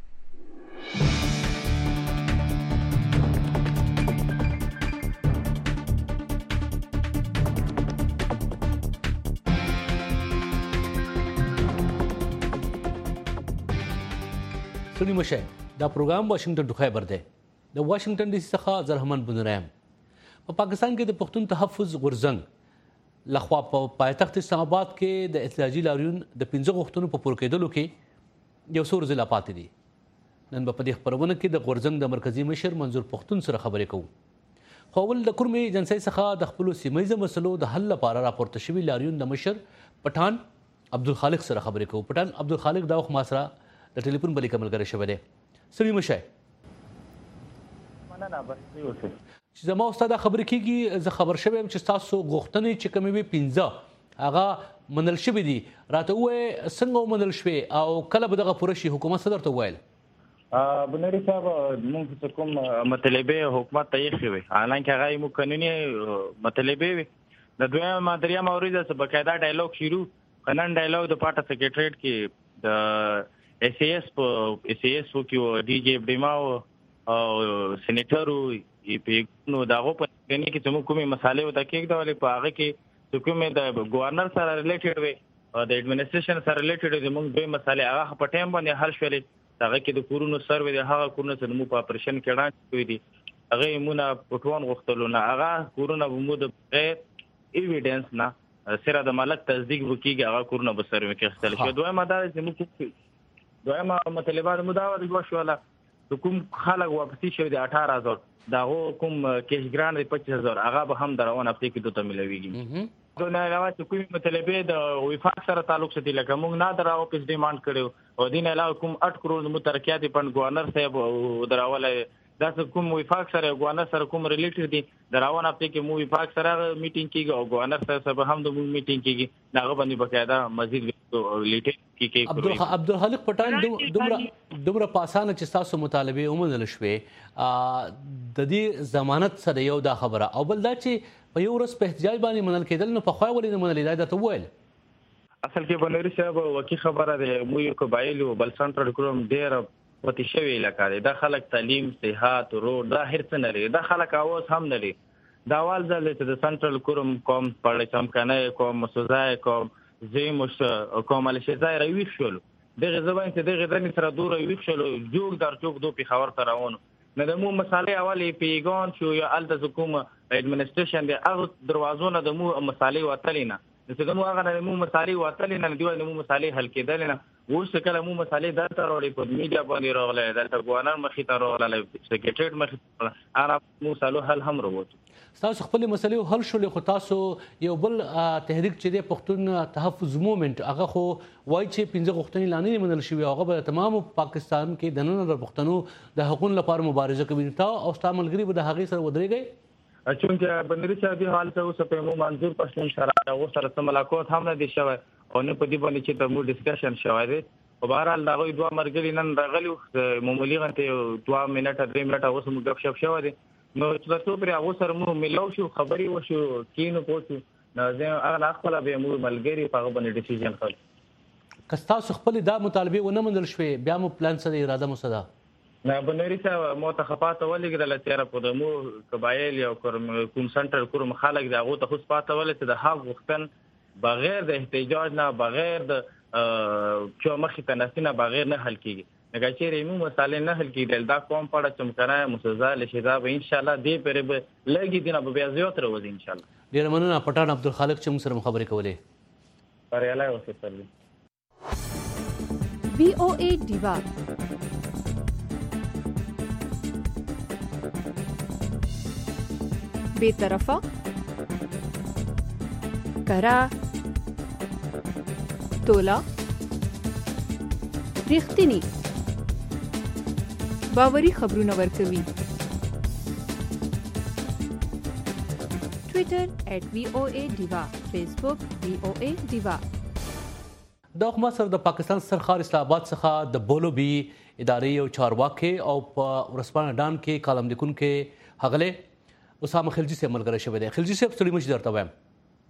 سونی مشه دا پروګرام واشنگټن ټو خیبر دی. د واشنگټن ډي سي څخه زرحمن بنرایم. په پاکستان کې د پښتون تحفظ غورځنګ لخوا په پایتخت اسلام آباد کې د احتجاجي لاریون د پنځه غوښتنو په پوره کېدلو کې یو څو ورځې لا پاتې دي. نن په دې خبرونه کې د غورځنګ د مرکزی مشر منظور پښتون سره خبرې کوو. خو ول د کورمي ایجنسۍ څخه د خپل سیمایي مسلو د حل لپاره راپورته شوی لاریون د مشر پټان عبدالخالق سره خبرې کوو. پټان عبدالخالق دا وخت ما سره د ټلیفون بلې کمل غره شوی دی. سړي مشه مننه بس یوسف چې زما استاد خبرې کیږي. زه خبر شوم چې تاسو غوښتنې چې کومې وي پنځه هغه منل شوی دي. راته وې څنګه منل شوی او کله به دغه پوره شي؟ حکومت صدر ته ویل بنری صاحب موږ څه کوم مطلبه حکومت ته یې خوي، حالانکه هغه مو قانوني مطلبه وي. د دویم مادریا مورید څخه بقاعده ډایلوګ شروع کنن ډایلوګ د پارټ سیکریټریټ کې د ایس ای ایس په ایس ای ایس کې ډي جی ډیماو او سېنیټر نو داغه په کې چې موږ کومې مسالې وته کېږي په هغه کې کومې د گورنر سره ریلیټډ وي او د ایڈمنسټریشن سره ریلیټډ دي. موږ دوی مسالې هغه په ټایم باندې حل شولې. هغه کې د کورونو سروې د هغه کورونو سره مو په اپریشن کې راځي کوي دي. هغه مونږه پټوان غوښتلو نه هغه کورونه مو د غیر ایویډنس نه سره د مالک تصدیق وکړي. هغه کورونه به سروې کې خپل شي. دوی مدار چې موږ دویمه مطلبات مداوت غوښوله د کوم خلک واپسی شوی د اټھارہ هزار داغه کوم کیش ګران د پچیس هزار هغه به هم درونه هفته کې دوته ملويږي. دوی نه علاوه چې کوم مطلبه د وفاق سره تعلق ساتي لکه موږ نه درا واپس ډیماند کړو او دین علاوه کوم اټ کروڑ مترکیات پن گورنر صاحب دراوله دا کوم وفاق سره گورنر سره کوم ریلیټډ دي. درونه هفته کې مو وفاق سره میټینګ کیږي او گورنر سره هم د میټینګ کیږي. هغه باندې بقاعده مزید لیټ عبد عبدالخالق پټان دومره دومره پاسانه چې تاسو مطالبه ومنل شوې د دې ضمانت سره یو دا خبره او بل دا چې په یو ورځ په احتجاج باندې منل کېدل نو په خو ولې منل دا ته ویل اصل کې بنوري صاحب وکی خبره ده. مو یو قبایل بل سنټرل کوم ډیر پتی شوی لکه دا خلک تعلیم صحت روډ دا هرڅ نه لري. دا خلک اواز هم نه لري. دا وال ځل چې د سنټرل کوم کوم پړې چمکنه کوم مسوزای کوم زیموس کومل شي ځای راوي شول. دغه ځوان چې دغه دني سره دور راوي شول جوګ در جوګ دو په خبر تراونه نه د مو مسالې اولې پیګون شو یا ال د حکومت ایڈمنسټریشن د هغه دروازونه د مو مسالې وتلینا چې د مو هغه د مو مسالې وتلینا دی د مو مسالې حل کېدل نه اوس کله مو مسالې دلته راوړي په میډیا باندې راغله دلته ګورنر مخې ته راغله سکریټریټ مخې ته انا مو سالو حل هم وروته تاسو خپل مسلې حل شولې خو تاسو یو بل تحریک چې د پښتون تحفظ موومېنټ هغه خو وایي چې پنځه غوښتنې لا نه منل شوي هغه به تمام پاکستان کې د نن د پښتنو د حقوقو لپاره مبارزه کوي تا او ستا ملګري به د هغې سره ودرېږئ چونکه بندري صاحب حال ته اوس په مو منظور پښتون سره هغه سره سم ملاقات هم نه دي شوی او نه په دې باندې چې د مو ډسکشن شوی دی په بهر حال دغه دوه مرګري نن راغلي معمولی غنته دوه منټه درې منټه اوس مو غف شپ شوی دی نو چې تاسو پر هغه سره مو ملو شو خبري وشو کینو پوښتنه نو زه هغه خپل به مو ملګری په هغه باندې ډیسیژن کړ کستا خپل دا مطالبه ونه منل شوي بیا مو پلان سره اراده مو صدا نه بنوري ته مو ته خپاته ولګل تیر په دمو قبایل یو کوم سنټر کوم خلک دا غو ته خو پاته ولې ته د حق وختن بغیر د احتجاج نه بغیر د چې مخې ته نسینه بغیر نه حل کیږي نګا چې ریمو مسالې نه حل کیدل دا کوم پړه چمکنه مسزا لشدا به ان شاء الله دې پر به لګي دینه به بیا زیات راوځي ان شاء الله ډیر مننه پټان عبدالخالق چې موږ سره خبرې کولې پر یاله اوسه سره وی او ای دیوا بے طرفه کرا تولا ریښتینی باوري خبرونه ورکوي ټوئیټر ایٹ وی او ای دیوا فیسبوک وی او ای دیوا د حکومت سره د پاکستان سرخار اسلام آباد څخه د بولو بي ادارې او چارواکي او په ورسپانه ډان کې کالم لیکونکي هغله اسامه خلجي سره ملګری شوی دی خلجي صاحب ستړي مش درته وایم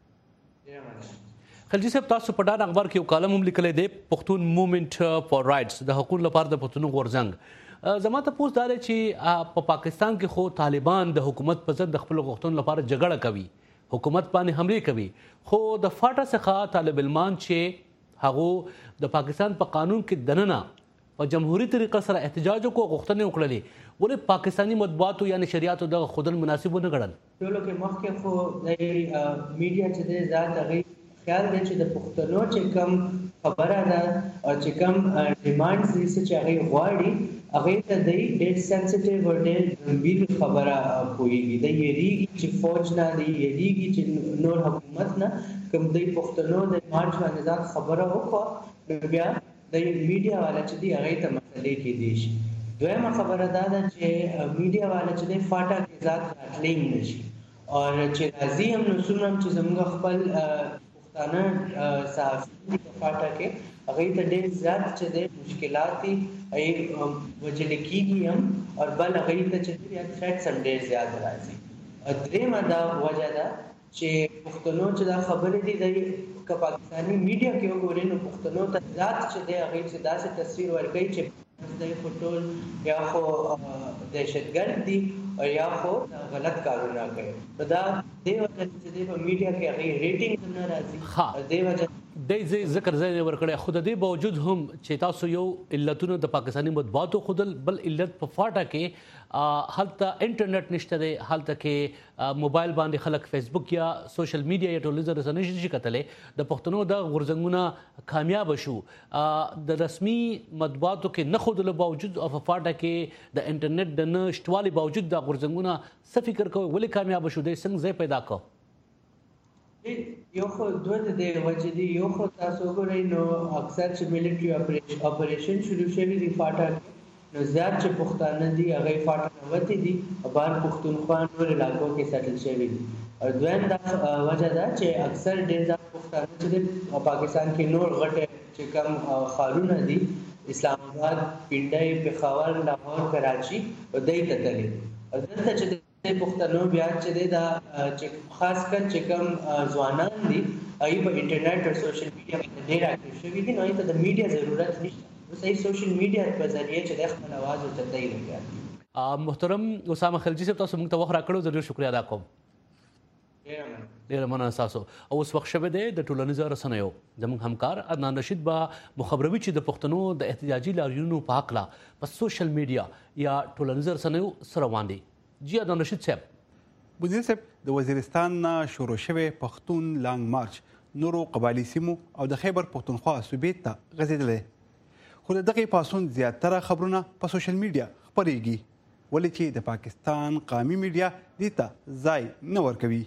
خلجي صاحب تاسو په ډان اخبار کې یو کالم هم لیکلی دی پښتون موومېنټ فار رائټس د حقوقو لپاره د پښتنو غورځنګ زما ته پوښتنه دا چې په پاکستان کې خو طالبان د حکومت په ضد د خپل غوښتنو لپاره جګړه کوي حکومت باندې حمله کوي خو د فاټا څخه طالب علمان چې هغه د پاکستان په قانون کې دننه په جمهوریت طریقه سره احتجاج کو غوښتنې وکړلې ولې پاکستانی مطبوعاتو یا نشریاتو د خودل مناسب نه ګڼل ټولو کې مخکې خو د میډیا چې د ذات هغه خیال دی چې د پښتنو چې کم خبره ده او چې کم ډیمانډز دي چې هغه غواړي هغه ته د ډېر سنسټیو او ډېر گمبھیر خبره کوي د یریږي چې فوج نه دی یریږي چې نور حکومت نه کوم د پښتنو د مارچ باندې ځان خبره وکړه بیا د میډیا والا چې دی هغه ته مسلې کې دي شي دویمه خبره دا ده چې میډیا والا چې دی فاټا کې ذات راتلې نشي او چې راځي هم نو څومره چې زموږ خپل پښتانه صحافي په فاټا کې هغه ته ډېر زیات چې دی مشکلات دي ای وجل کېږي هم او بل هغه ته چې دی ثریټس هم ډېر زیات راځي درېمه دا وجه ده چې پښتنو چې دا خبرې دي د که پاکستانی میډیا کې وګورئ نو پښتنو ته ذات چې دی هغه چې داسې تصویر ورکوي چې د خټول یا خو دهشتګرد دي او یا خو غلط کارونه کوي نو دا دی وجه چې دی په میډیا کې هغه ریټینګ نه راځي دی وجه د ذکر ځای ورکړی خو د دې باوجود هم چې تاسو یو علتونه د پاکستانی مطبوعاتو خودل بل علت په فاټا کې هلته انټرنیټ نشته دی هلته کې موبایل باندې خلک فیسبوک یا سوشل میډیا یا ټلویزیون رسنۍ نشي کتلی د پښتنو د غورځنګونه کامیاب شو د رسمي مطبوعاتو کې نه خودلو باوجود او په فاټا کې د انټرنیټ د نه شتوالي باوجود د غورځنګونه څه فکر کوي ولې کامیاب شو د څنګه ځای پیدا کو یو خو دوه د دې وجې دي یو خو تاسو وګورئ نو اکثر چې ملټري اپریشن شروع شوي دي فاټا نو زیات چې پښتانه دي هغه فاټا نه وتی دي او بار پښتونخوا نور علاقو کې سټل شوي دي او دویم دا وجه ده چې اکثر ډېر ځای پښتانه چې پاکستان کې نور غټ چې کم خارونه دي اسلام آباد پنډای پېښور لاهور کراچي او دای ته تللي او دلته چې پښتنو بیا چې دا چې خاص کر چې کوم ځوانان دي ای په انټرنیټ او سوشل میډیا باندې ډېر اکټیو شوي دي نو ای ته د میډیا ضرورت نشته اوس ای سوشل میډیا په ذریعہ چې د خپل आवाज او تدای لګیا محترم اسامه خلجي صاحب تاسو موږ ته وخت راکړو ضرور شکریا ادا کوم ډېر مننه تاسو او اوس وخت شوه دی د ټولنیزو رسنیو زموږ همکار عدنان رشید به مخبروي چې د پښتنو د احتجاجي لاریونونو په حق لا په سوشل میډیا یا ټولنیزو رسنیو سره وړاندې جی عدنان رشید صاحب بوزیر صاحب د وزیرستان نه شروع شوی پښتون لانګ مارچ نورو قبایلی سیمو او د خیبر پښتونخوا صوبې ته غځېدلی خو د دغې پاڅون زیاتره خبرونه په سوشل میډیا خپرېږي ولې چې د پاکستان قومي میډیا دې ته ځای نه ورکوي.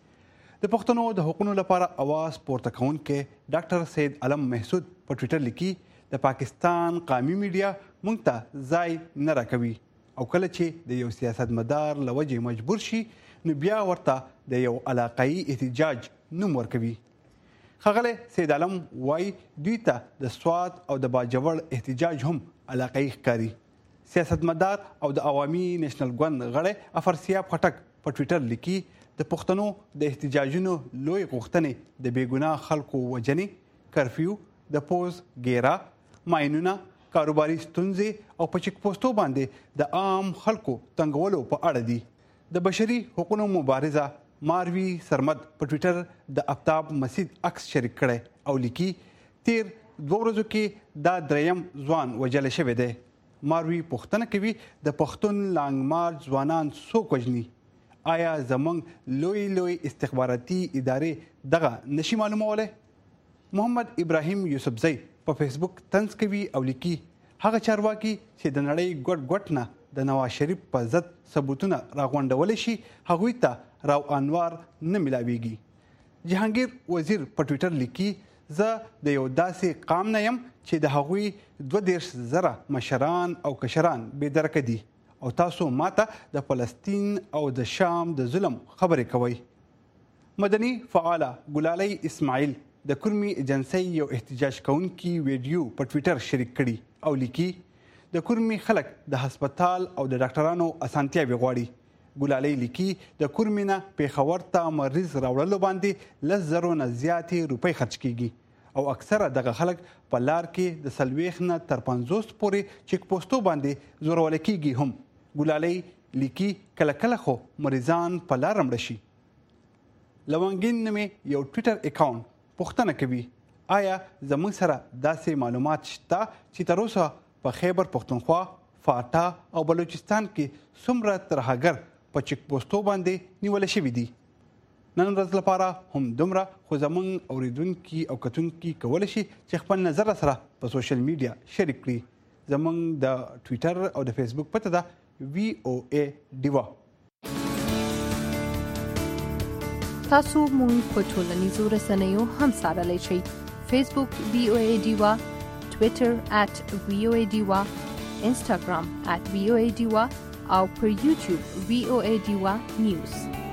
د پښتنو د حقوقو لپاره اواز پورته کوونکی ډاکټر سید علم محسود په ټویټر لیکي د پاکستان قومي میډیا موږ ته ځای نه راکوي او کله چې د یو سیاستمدار له وجې مجبور شي نو بیا ورته د یو علاقایي احتجاج نوم ورکوي. ښاغلی سید علم وایي دوی ته د سوات او د باجوړ احتجاج هم علاقایي ښکاري. سیاستمدار او د عوامي نیشنل ګوند غړی افرسیاب خټک په ټویټر لیکي د پښتنو د احتجاجونو لوی غوښتنې د بېګناه خلکو وژنې، کرفیو، د پوز ګیرا، ماینونه، کاروباري ستونزې او په چیک پوسټو باندې د عام خلکو تنګولو په اړه دي. د بشري حقوقو مبارزه ماروي سرمد په ټویټر د افتاب مسید عکس شریک کړی او لیکي تیر دوه ورځو کې دا دریم ځوان وژل شوی دی. ماروي پوښتنه کوي د پښتون لانګ مارچ ځوانان څوک وژني؟ آیا زموږ لوی لوی استخباراتي ادارې دغه نشي معلومولی؟ محمد ابراهیم یوسفزی په فیسبوک طنز کوي او لیکي هغه چارواکي چې د نړۍ ګوټ ګوټ نه د نواز شریف په ضد ثبوتونه راغونډولی شي هغوی ته راو انوار نه میلاویږي. جهانګیر وزیر په ټویټر لیکي زه د یو داسې قام نه یم چې د هغوی دوه دېرش زره مشران او کشران بې درکه دي او تاسو ماته د فلسطین او د شام د ظلم خبرې کوئ. مدني فعاله ګلالۍ اسماعیل د کرمي ایجنسۍ یو احتجاج کوونکي ویډیو په ټویټر شریک کړي او لیکي د کرمي خلک د هسپتال او د ډاکټرانو اسانتیاوې غواړي. ګلالۍ لیکي د کرمي نه پېښور ته مریض راوړلو باندې لس زرو نه زیاتې روپۍ خرچ کیږي او اکثره دغه خلک په لار کې د څلوېښت نه تر پنځوس پورې چیک پوسټو باندې زورول کیږي هم. ګلالۍ لیکي کله کله خو مریضان په لار مړه شي. لونګین نومې یو ټویټر اکاونټ پوښتنه کوي آیا زموږ سره داسې معلومات شته چې تر اوسه په خیبر پښتونخوا، فاټا او بلوچستان کې څومره ترهګر په چیک پوسټو باندې نیول شوي دي؟ نن ورځ لپاره هم دومره، خو زموږ اوریدونکي او کتونکي کولی شي چې خپل نظر سره په سوشل میډیا شریک کړي. زموږ د ټویټر او د فیسبوک پته ده وی او ای ډیوا. تاسو مونږ په ټولنیزو رسنیو هم څارلی شئ. فیسبوک وی او ای ډیوا، ټویټر ات وی او ای ډیوا، انسټاګرام ات وی او ای ډیوا او پر یوټیوب وی او ای ډیوا نیوز.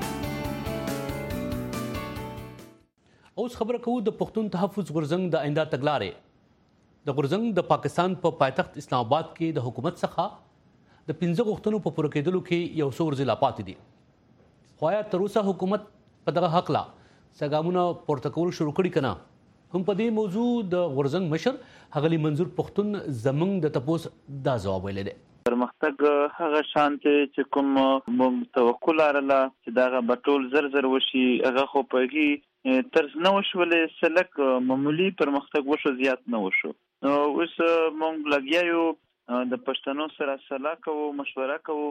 اوس خبره کوو د پښتون تحفظ غورځنګ د آینده تګلارې. د غورځنګ د پاکستان په پا پایتخت اسلام آباد کې د حکومت څخه د پنځه غوښتنو په پوره کېدلو کې یو څو ورځې لا پاتې دي. خو آیا تر اوسه حکومت په دغه هکله څه ګامونه پورته کول شروع کړي که نه؟ هم په دې موضوع د غورځنګ مشر ښاغلي منظور پښتون زموږ د تپوس دا ځواب ویلی دی. پرمختګ هغه شان چې کوم موږ توقع لرله چې دغه به ټول زر زر وشي، هغه خو په هغې طرز نه وشولې، څه لږ معمولي پرمختګ وشو، زیات نه وشو. نو اوس موږ لګیا یو د پښتنو سره سلا کوو، مشوره کوو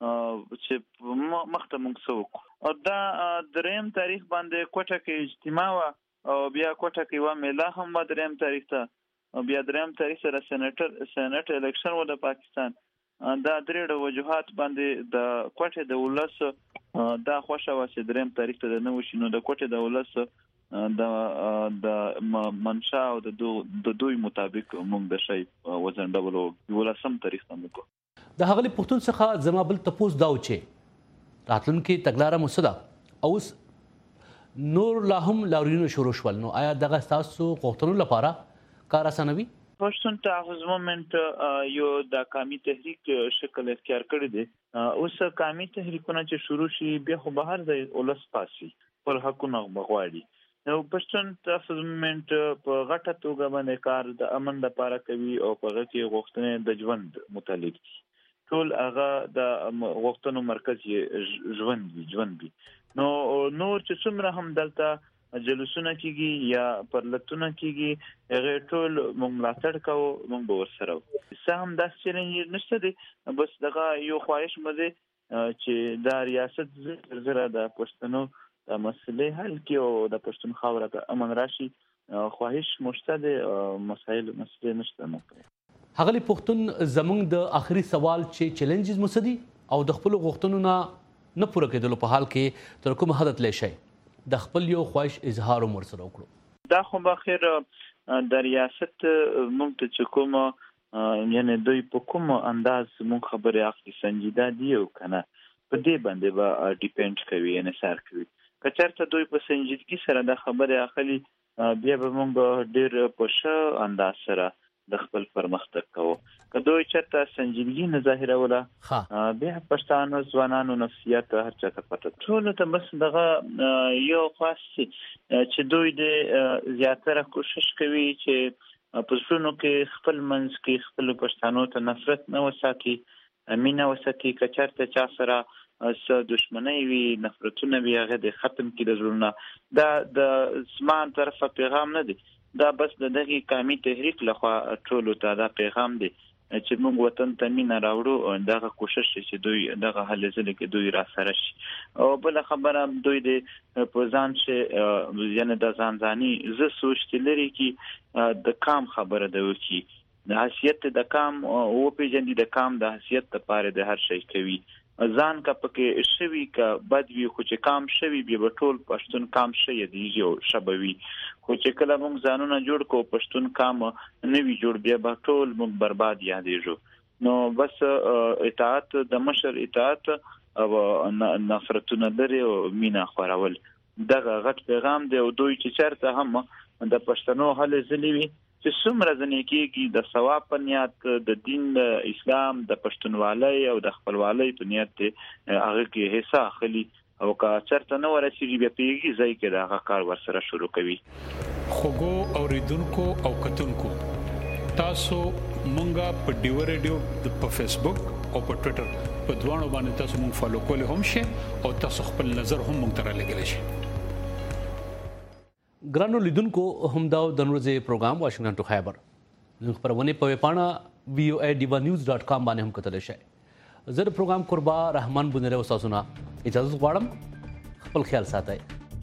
چې مخته موږ څه وکړو. او دا دریم تاریخ باندې کوټه کې اجتماع وه او بیا کوټه کې یوه میله هم وه دریم تاریخ ته، او بیا دریم تاریخ سره سینټر سینټ الیکشن و د پاکستان. دا درې وجوهات باندې د کوټې د ولس دا خوښه وه چې دریم تاریخ ته نه وشي. نو د کوټې د ولس د د منشا او د دوی مطابق موږ د شی وځنډولو یولسم تاریخ ته موږ. د ښاغلي پښتون څخه زما بل تپوس دا و چې راتلونکې تګلاره مو څه ده؟ اوس نور لا هم لاورینونه شروع شول، نو آیا دغه ستاسو غوښتنو لپاره کار اسانوي؟ پښتون تحفظ مومنټ یو د قومي تحریک شکل اختیار کړی دی. اوس قومي تحریکونه چې شروع شي بیا خو به هر ځای ولس پاسي پر حقونه غواړي. نو پښتون تحفظ مومنټ په غټه توګه باندې کار د امن لپاره کوي او په هغه کې غوښتنې د ژوند متعلق دي. ټول هغه د غوښتنو مرکز یې ژوند وي ژوند وي. نو نور چې څومره هم دلته جلوسونه کیږي یا پرلتونه کیږي، هغه ټول موږ ملاتړ کوو، موږ به ورسره وو. څه هم داسې چیلنج نشته دی، بس دغه یو خواهش مو دی چې دا ریاست زر زره د پښتنو د مسلې حل کړي او د پښتون خاوره ته امن راشي. خواهش مو شته دی، مسایل مسلې نشته. هغلی پښتون زمونږ د آخري سوال چې چیلنجز مسدي او د خپل غوښتنو نه نه پوره کېدلو په حال کې تر کوم حد تللی شي د خپل یو خواهش اظهار هم ورسره وکړو. دا خو به خیر د ریاست موږ ته چې کوم یعنی دوی په کوم انداز موږ خبرې اخلي سنجیده دي او کنه په دې باندې به ډیپینډ کوي یعنی سر کوي. که چېرته دوی په سنجیدګي سره د خبرې اخلي بیا به موږ ډېر په ښه انداز سره د خپل پرمختګ کوو. که دوی چېرته سنجیدګي نه ظاهروله بیا پښتانه ځوانانو نفسیات هر چا ته پته ټولو ته بس دغه یو خاص چې دوی د زیاتره کوشش کوي چې په زړونو کې خپل منځ کې خپل پښتنو ته نفرت نه وساتي، مینه وساتي. که چېرته چا سره څه دشمنۍ وي نفرتونه وي هغه د ختم کړي د زړونو. دا د زما طرفه پیغام نه دی، دا بس د دغه قومي تحریک لخوا ټولو ته دا پیغام دی چې موږ وطن ته مینه راوړو. دغه کوشش چې دوی دغه هلې ځلې کې دوی را سره شي. او بل خبره دوی د په ځان چې یعنی د ځان ځاني زه سوچ لري کې د کام خبره ده وکي د حیثیت د کام او پیجن د کام د حیثیت لپاره د هر شي کوي. ځان کا پکې شوي کا بد وی خو چې کام شوي بیا به ټول پښتون کام شي دی یو شبوي. خو چې کله موږ ځانونه جوړ کو پښتون کام نه وی جوړ بیا به ټول موږ برباد یادېږو. نو بس اطاعت د مشر اطاعت او نفرتونه لري او مینا خورول دغه غټ پیغام دی. او دوی چې چرته هم د پښتنو هلې ځلې وي چې څومره ځنې کېږي د ثواب په نیت د دین د اسلام د پښتونوالۍ او د خپلوالۍ په نیت هغه کې حصہ اخلي او که چېرته نه ورسېږي بیا په هغې ځای کې د هغه کار ورسره شروع کوي. خوږو اورېدونکو او کتونکو تاسو مونږه په ډیو ریډیو په فیسبوک او په ټویټر په دواړو باندې تاسو مونږ فالو کولی هم شئ او تاسو خپل نظر هم مونږ ته رالیږلی شئ. ګرانو لیدونکو همدا د ورځې پروګرام واشنگټن ټو خیبر زموږ خپرونه په ویبپاڼه وی او ای ډیوا نیوز ډاټ کام باندې هم کتلی شئ. زه د پروګرام قربا رحمان بونری تاسو نه اجازه غواړم. خپل خیال ساتئ.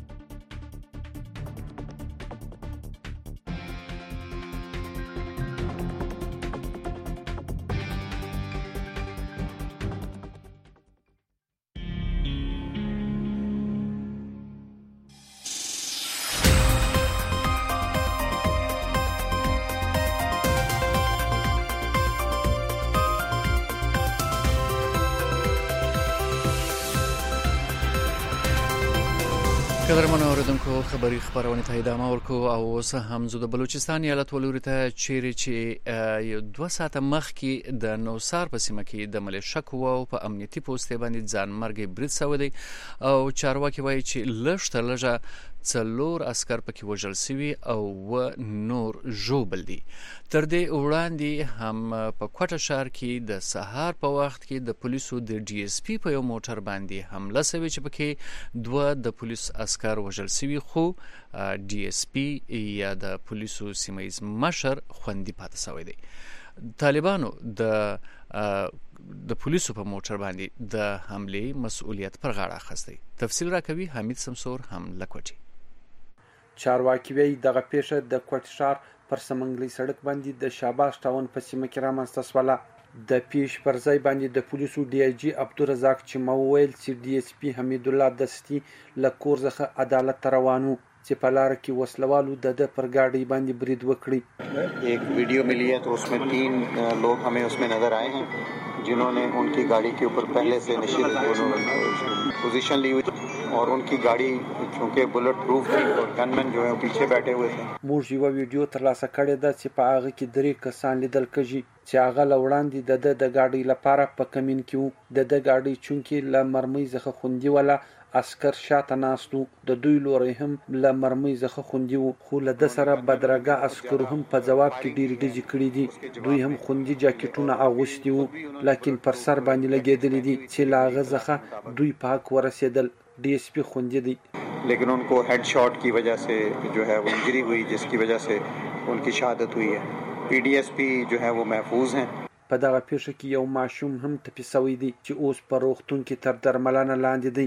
قدرمنو اوریدونکو خبری خبرونه ته ادامه ورکو او اوس هم زه د بلوچستان ایالت ولوري ته چیرې چې دوه ساعته مخکې د نوسار په سیمه کې د ملیشکو او په امنیتي پوسټ باندې ځان مرګ برید سوی دی او چارواکي وایي چې لږ تر لږه څلور عسكر پکې وژل شوي او و نور ژوبل دي. تر دې وړاندې هم په کوټه شهر کې د سهار په وخت کې د پولیسو د ډي اس پی په یو موټر باندې حمله شوې چې پکې دوه د پولیس عسكر وژل شوي خو ډي اس پی یا د پولیسو سیمایز مشر خوندي پاتې شوی دی. طالبانو د د پولیسو په موټر باندې د حمله مسؤلیت پر غاړه اخیستی. تفصیل راکوي حمید سمسور هم لکوټي. چارواکي وی دغه پیښه د کوټ ښار پر سمنګلي سړک باندې د شاباش ټاون په سیمه کې رامنځته شوه. د پیښ پر ځای باندې د پولیسو ډي آی جي عبدالرزاق چې موویل چې ډي اس پی حمید الله دستی له کور څخه عدالت ته روان و چې په لار کې وسلوالو د د پر گاډي باندې برید وکړي. एक वीडियो मिली है तो उसमें तीन लोग हमें उसमें नजर आए हैं जिन्होंने उनकी गाड़ी के ऊपर पहले से निश्चित पोजीशन ली हुई और उनकी गाड़ी चूंकि बुलेट प्रूफ थी और गनमैन जो है पीछे बैठे हुए थे. موږ یو ویډیو ترلاسه کړې ده چې په هغه کې درې کسان لیدل کېږي چې هغه له وړاندې د د ګاډي لپاره په کمین کې وو. د د ګاډي چونکې له مرمۍ څخه خوندي ولا عسكر شاته ناستو د دوی لوري هم له مرمۍ څخه خوندي وو خو له د سره بدرګه عسكر هم په جواب کې ډیر ډیجی کړی دي. دوی هم خوندي جاکټونه اغوستي وو لکن پر سر باندې لګیدل دي چې لاغه ځخه دوی پاک ورسېدل. डी एस पी खुंजी दी लेकिन उनको हेडशॉट की वजह से जो है वो इंजरी हुई जिसकी वजह से उनकी शहादत हुई है. पी डी एस पी जो है वो महफूज हैं. په دغه پیښه کې یو ماشوم هم ټپي شوی دی چې اوس په روغتون کې تر درملنه لاندې دی.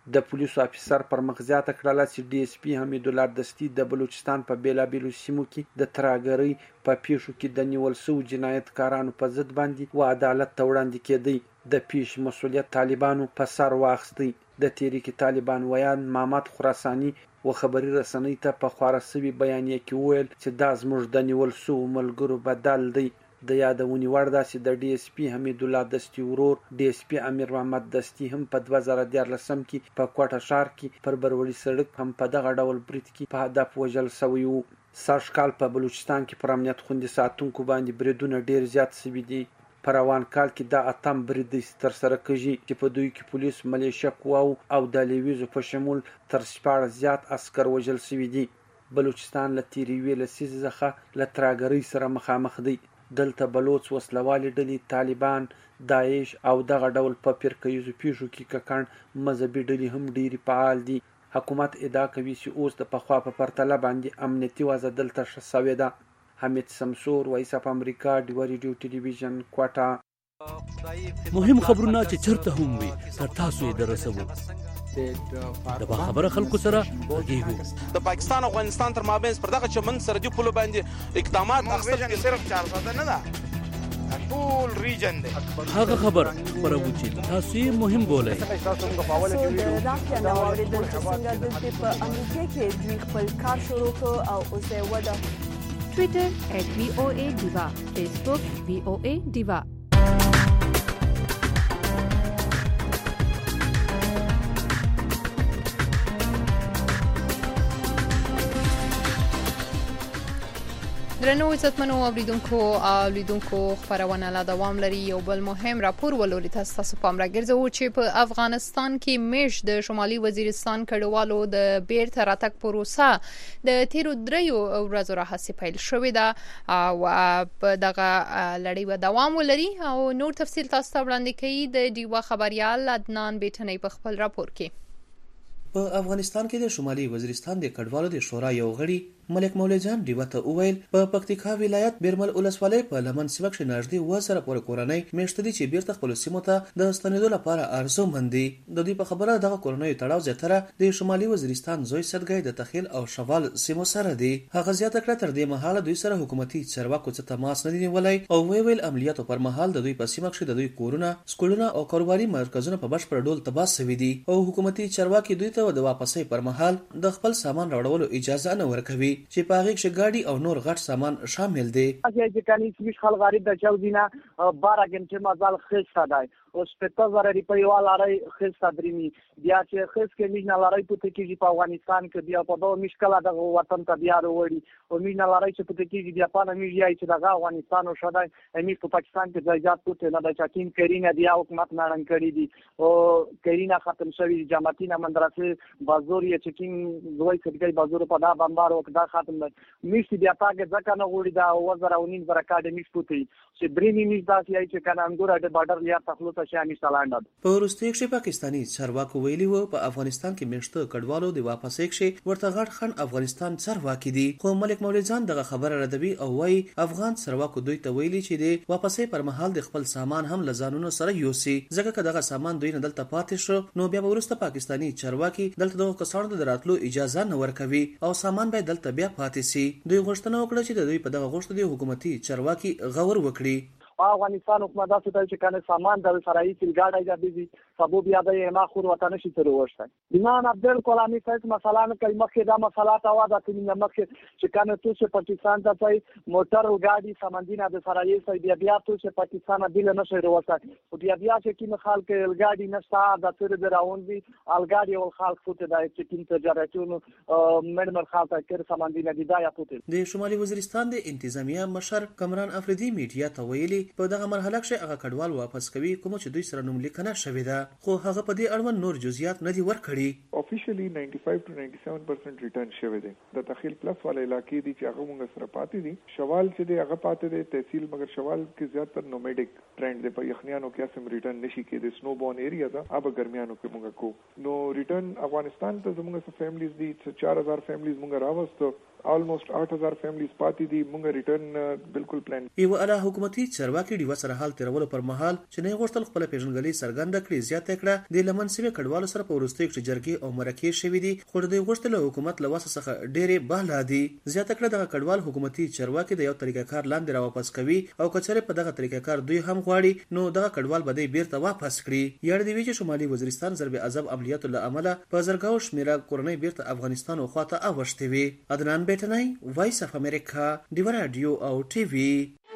د پولیسو افیسر پر مخ زیاته کړله چې ډي اس پي حمید الله دستي د بلوچستان په بیلابیلو سیمو کې د ترهګرۍ په پیښو کې د نیول شوو جنایتکارانو په ضد باندې و عدالت ته وړاندې کېدی د پیښې مسؤلیت طالبانو په سر واخیستی. د تحریک طالبان ویان محمد خراساني و خبري رسنۍ ته په خواره سوي بیانیه کې وویل چې دا زموږ د نیول شوو ملګرو بدل دی. د یادونې وړ ده چې د ډي اس پي حمید الله دستي ورور ډي اس پي امیر محمد دستي هم په دوه زره دیارلسم کې په کوټه ښار کې پر بروړي سړک هم په دغه ډول برید کې په هدف وژل شوی و. سږ کال په بلوچستان کې پر امنیت خوندي ساتونکو باندې بریدونه ډیر زیات شوي دي. په روان کال کې دا اتم برید ترسره کیږي چې په دوی کې پولیس، ملیشه قواو او د لیویزو په شمول تر شپاړس زیات عسکر وژل شوي دي. بلوچستان له تیرې یوې لسیزې څخه له ترهګرۍ سره مخامخ دی. دلته بلوچ وسلوالې ډلې، طالبان، داعش او دغه ډول په فرقیزو پیښو کې ککړ مذهبي ډلې هم ډېرې فعال دي. حکومت ادعا کوي چې اوس د پخوا په پرتله باندې امنیتي وضع دلته ښه سوې ده. حمید سمسور، وایس اف امریکا، ډیوا ریډیو ټلویزیون، کوټه. مهم خبرونه چې چرته هم وي تر تاسو یې درسوو. د باخبره خلکو سره غږیږو. د پاکستان او افغانستان تر مابین پر دغه چمن سرحدي پولو باندې اقدامات اخیستل کې صرف چار ساده نه ده، ټول ریجن دی. هغه خبر خبرو چې تاسو یې مهم بولئ. د راکیا نو اوریدل چې څنګه د په امریکا کې دوی خپل کار شروع کړ او اوس یې وده. ټویټر ایٹ وی او اے ډیوا، فیسبوک وی او اے ډیوا. درنو عزتمنو اوریدونکو او لیدونکو، خبرونه لا دوام لري. یو بل مهم راپور ولوري تاسو تاسو پام راګرځو چې په افغانستان کې میش د شمالي وزیرستان کډوالو د بیرته راتګ پروسه د تیرو دریو ورځو راهیسې پیل شوې ده او په دغه لړۍ و دوام ولري. او نور تفصیل تاسو ته وړاندې کوي د ډیوا خبريال عدنان بیٹنی په خپل راپور کې. په افغانستان کې د شمالي وزیرستان د کډوالو د شورا یو غړي ملک مولوی جان ډیوا ته وویل په پکتیکا ولایت بیرمل ولسوالۍ په لمن سیمه کې نږدې و سره پورې کورنۍ میشته دي چې بیرته خپل سیمو ته د ستنېدو لپاره ارزو مندي. د دوی په خبره دغه کورنۍ تړاو زیاتره د شمالي وزیرستان زوی صدګي د تخیل او شوال سیمو سره دي. هغه زیاته کړه تر دې مهاله دوی سره حکومتي چارواکو څخه تماس نه دی نیولای او وی ویل عملیاتو پر مهال د دوی په سیمه کې د دوی کورونه، سکولونه او کاروباري مرکزونه په بشپړ ډول تباه شوي دي او حکومتي چارواکي دوی ته د واپسې پر مهال د خپل سامان راوړلو اجازه نه ورکوي چې په هغه गाड़ी और नور غټ सामान शामिल دي. چې کانی سمش خل غریب د چودینا بارہ घंटे مازال خسته دی او سپتا زره ریپی والا رای خسته درمی بیا چې خس کې مینا لارای پته کېږي په افغانستان کې بیا په دوه مشکله د وطن ته بیا وروړي او مینا لارای چې پته کېږي بیا په نمیږي چې د افغانستان او شدای امي په پاکستان کې ځایات پته نه د چاکین کرینا بیا حکومت نړن کړی دي او کرینا ختم شوی جماعتینا مدرسې بازور یې چکین دوی کډګي بازور په دا بمبار او دا ختم میشتي بیا پاګه ځکه نه غوړي دا وزره ونین برکاډ میش پته چې درېمی میش داسې ای چې کنه انګور د بارډر لیا تخلص شامل سلاند په وروستي کې پاکستاني چارواکو ویلي وو په افغانستان کې میشته کډوالو د واپسې کې ورته غټ خان افغانستان چارواکي دي خو ملک مولوی جان دغه خبره ردوي او وايي افغان چارواکو دوی ته ویلي چې د واپسې پر مهال د خپل سامان هم لزانونو سره یوسي ځکه چې دغه سامان دوی نه دلته پاتې شو نو بیا ورسته پاکستاني چارواکي دلته د کسانو د راتلو اجازه نه ورکوي او سامان به دلته بیا پاتې سي. دوی غوښتنه وکړه چې د دوی په دغه غوښتنه د حکومتي چارواکي غور وکړي. افغانستان حکومت داسې ته چې کنه سامان د سرای سیلګاډای د بيزي سبب بیا د ما خور وطن شي تر ورسته بنان عبدل کلامی فیس مثلا کله مخه دا مسله تا واده تل مخه چې کنه تو چې پاکستان ته ځای موټر ګاډي سمندینه د سرای سي بیا بیا تو چې پاکستان دل نه شي ورسته او بیا بیا چې کینه خلک ګاډي نشته د تر دراون دي الګاډي او خلک فوت د چې کین تجارتونو مړمر خاطه کړ سمندینه دی دا یا فوت د شمالي وزیرستان د انتظامیه مشر کمران افریدي میډیا ته ویلي په دغه مرحله کې هغه کډوال واپس کوي کوم چې دوی سره نوم لیکنه شوې ده خو هغه په دې اړوند نور جزئیات نه دي ورکړي. افیشلی ninety-five to ninety-seven percent ریټرن شوی دی د تخیل پلس والے علاقې دي چې هغه موږ سره پاتې دي. شوال چې دی هغه پاتې دی تحصیل مگر شوال کې زیاتره نومیډیک ټرند دی په یخنیانو کې اسم ریټرن نشي کېدی سنو بون ایریا دا اب ګرمیانو کې موږ کو نو ریټرن افغانستان ته زموږ سره فیملیز دي four thousand فیملیز موږ راوستو almost eight thousand families پاتې دي. موږ ریټرن بالکل پلان. یو اعلی حکومتي چارواکي ډیوه سره حال تیرولو پر مهال چې نه غوښتل خپل پیژنګلي څرګنده کړي زیاته کړه د لمن سیمه کډوالو سره په وروستي کې جرګې او مرکې شوې دي خو د غوښتل حکومت له واسه څخه ډېرې بهلا دي. زیاته کړه د کډوال حکومتي چارواکي د یو طریقه کار لاندې را واپس کوي او کچره په دغه طریقه کار دوی هم غواړي نو دغه کډوال به د بیرته واپس کړي. یاد دی چې شمالي وزیرستان ضرب عذاب عملیاتو له امله په زرګاو شمیره کورنۍ بیرته افغانستان او خواته اوښتې وي. عدنان بیٹنای وایس اف امریکا دیو رادیو او ټي وي.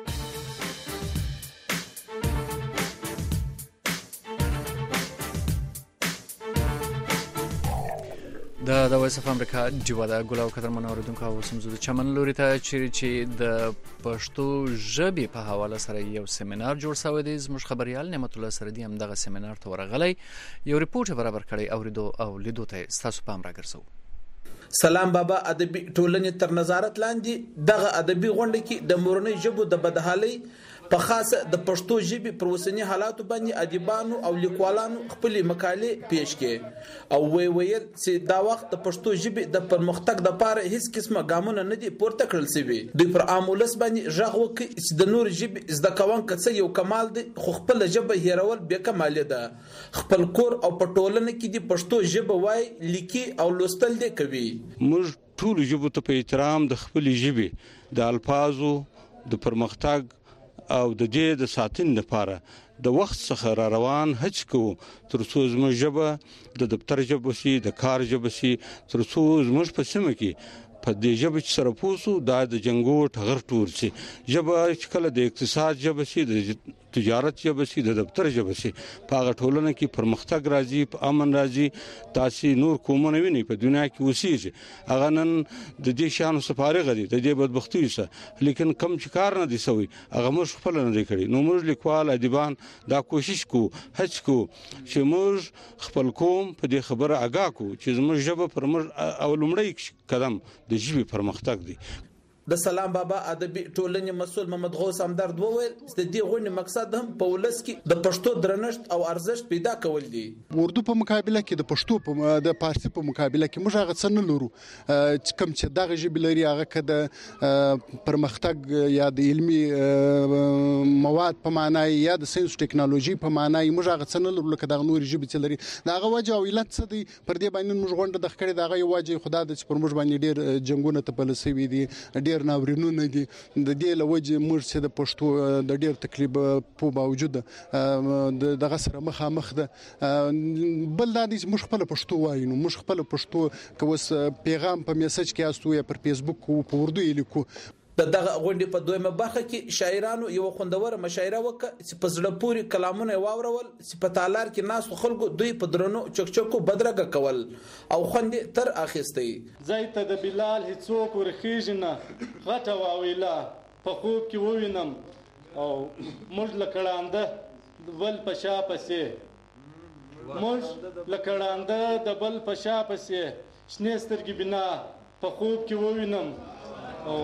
د د وایس اف امریکا جوا د ګلاو قدرمن اوریدونکو او سمزو د چمن لوري ته چې د پښتو ژبې په حواله سره یو سیمینار جوړ شوی دی. زموږ خبريال نعمت الله سردي هم دغه سیمینار ته ورغلی یو ریپورت برابر کړی اوریدو او لیدو ته تاسو پام راګرځو. سلام بابا ادبي ټولنې تر نظارت لاندې دغه ادبي غونډه کې د مورنۍ ژبو د بدحالۍ په خاصه د پښتو ژبې پر اوسنی حالاتو باندې ادیبانو او لیکوالانو خپل مقالې پیښ کړي او وی ویل چې دا وخت د پښتو ژبې د پرمختګ لپاره هیڅ قسمه ګامونه نه دي پورته کړل شوي. دوی پر عامولس باندې ژغ وکړي چې د نور ژبې زده کوونکو څه یو کمال دی خو خپل ژبه هیرول بې کمالي ده. خپل کور او په ټولنه کې د پښتو ژبه وای لیکي او لوستل دي کوي. موږ ټول ژبو ته په احترام د خپل ژبې د الفاظو د پرمختګ او د دې د ساتنې لپاره د وخت څخه را روان هڅ کوو تر څو زموږ ژبه د دفتر ژبه شي د کار ژبه شي تر څو زموږ په سیمه کې په دې ژبه چې سره پوسو دا د جنګو ټغر ټور شي. ژبه چې کله د اقتصاد ژبه شي د تجارت ژبه شي د دفتر ژبه شي په هغه ټولنه کې پرمختګ راځي په امن راځي. تاسو نور کومونه ویني په دنیا کې اوسېږي هغه نن د دې شانو سفارغه دي د دې بدبختي سره لیکن کم چې کار نه دي سوی هغه موږ خپل نه دی کړی. نو موږ لیکوال ادیبان دا کوشش کو هڅ کو چې موږ خپل قوم په دې خبره آگاه کو چې زموږ ژبه پر موږ او لومړی قدم د ژبې پرمختګ دی. د سلام بابا ادبي ټولنې مسؤل محمد غوث همدرد وویل چې د دې غونډې مقصد هم په ولس کې د پښتو درنښت او ارزښت پیدا کول دي. اردو په مقابله کې د پښتو په د فارسی په مقابله کې موږ هغه څه نه لرو چې کوم چې دغه ژبې لري هغه که د پرمختګ یا د علمي مواد په معنی یا د ساينس ټیکنالوژي په معنی موږ هغه څه نه لرو لکه دغه نور ژبې چې لري. دا هغه وجه او علت څه دی پر دې باندې موږ غونډه د خکړې دغه یو وجه خدا د چې پر موږ باندې ډېر جنگونه ته پلسوي دي ډېر ناورینونه دي د دې لوجه موږ چې د پښتو د ډېر تکلیف په باوجود دغه سره مخامخ ده. بل دا دي موږ خپل پښتو وایو نو موږ خپل پښتو کوس پیغام په میسج کې استو یا پر فیسبوک او په اردو یې لیکو. د دغه غونډې په دویمه برخه کې شاعرانو یو خوندوره مشاعره وکړه چې په زړه پورې کلامونه واورول چې په تالار کې ناس خلکو دوی په درنو چکچکو بدرګه کول او خوندې تر اخیستې. زای ته د بلال هیڅوک ورخیږي نه غټه واویلا په خوب کې ووینم او موږ لکړانده بل په شا پسې موږ لکړانده د بل په شا پسې شنې سترګې بنا په خوب کې ووینم او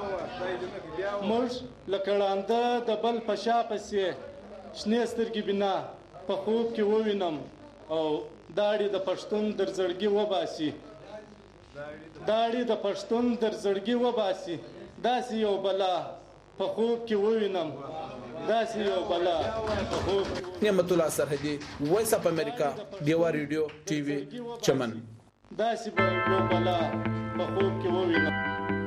موږ لکړانده د بل په شا پسې شنې سترګې بنا په خوب کې ووینم او داړي د پښتون در زړګي وباسي داړي د پښتون در زړګي وباسي داسې یو بلا په خوب کې ووینم داسې یو بلا په خوب. نعمت الله سرحدي وایس اف امریکا دیوا ریډیو ټي وي چمن. داسې یو بلا په خوب کې ووینم.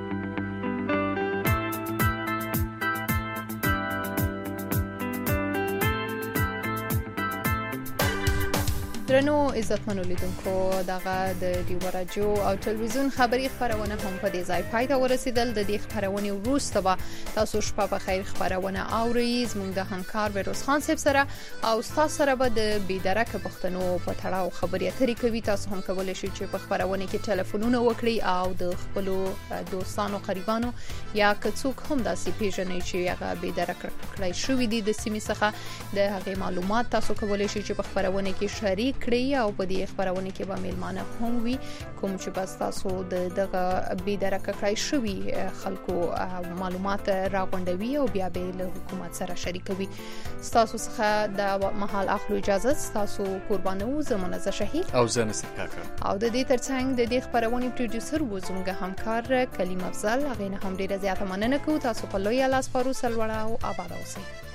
درنو عزتمنو لیدونکو دغه د ډیو رادیو او ټلویزیون خبری خبرونه هم په دې ځای پای ته ورسیدل. د دې خبرونه وروسته به تاسو شپه په خیر خبرونه اورئ زموږ د همکار بیروز خان صاحب سره او تاسو سره به د بیدرک پښتنو په تړاو خبرې اترې کوي. تاسو هم کولای شئ چې په خبرونه کې ټلیفونونه وکړئ او د خپل دوستانو قریبانو یا کڅوک هم داسې پیژنئ چې هغه بیدرک کړی شوی دی د سیمې څخه د هغه معلومات تاسو کولای شئ چې په خبرونه کې شریک کړئ او په دې خبرونه کې به میلمانه هم وي کوم چې بس تاسو د دغه بيدرکه کړای شوی خلکو معلومات راغونډوي او بیا به له حکومت سره شریکوي. تاسو څخه د محل اخلو اجازه تاسو قربانو زمونه ز شهید او زه نصر کاکا او د دې ترڅنګ د دې خبرونه پروډوسر و زموږ همکار کلیم افضل هغه نه هم ډیره زیاته مننه کوم. تاسو په لوی لاس پارو سلوړه او آباد اوسئ.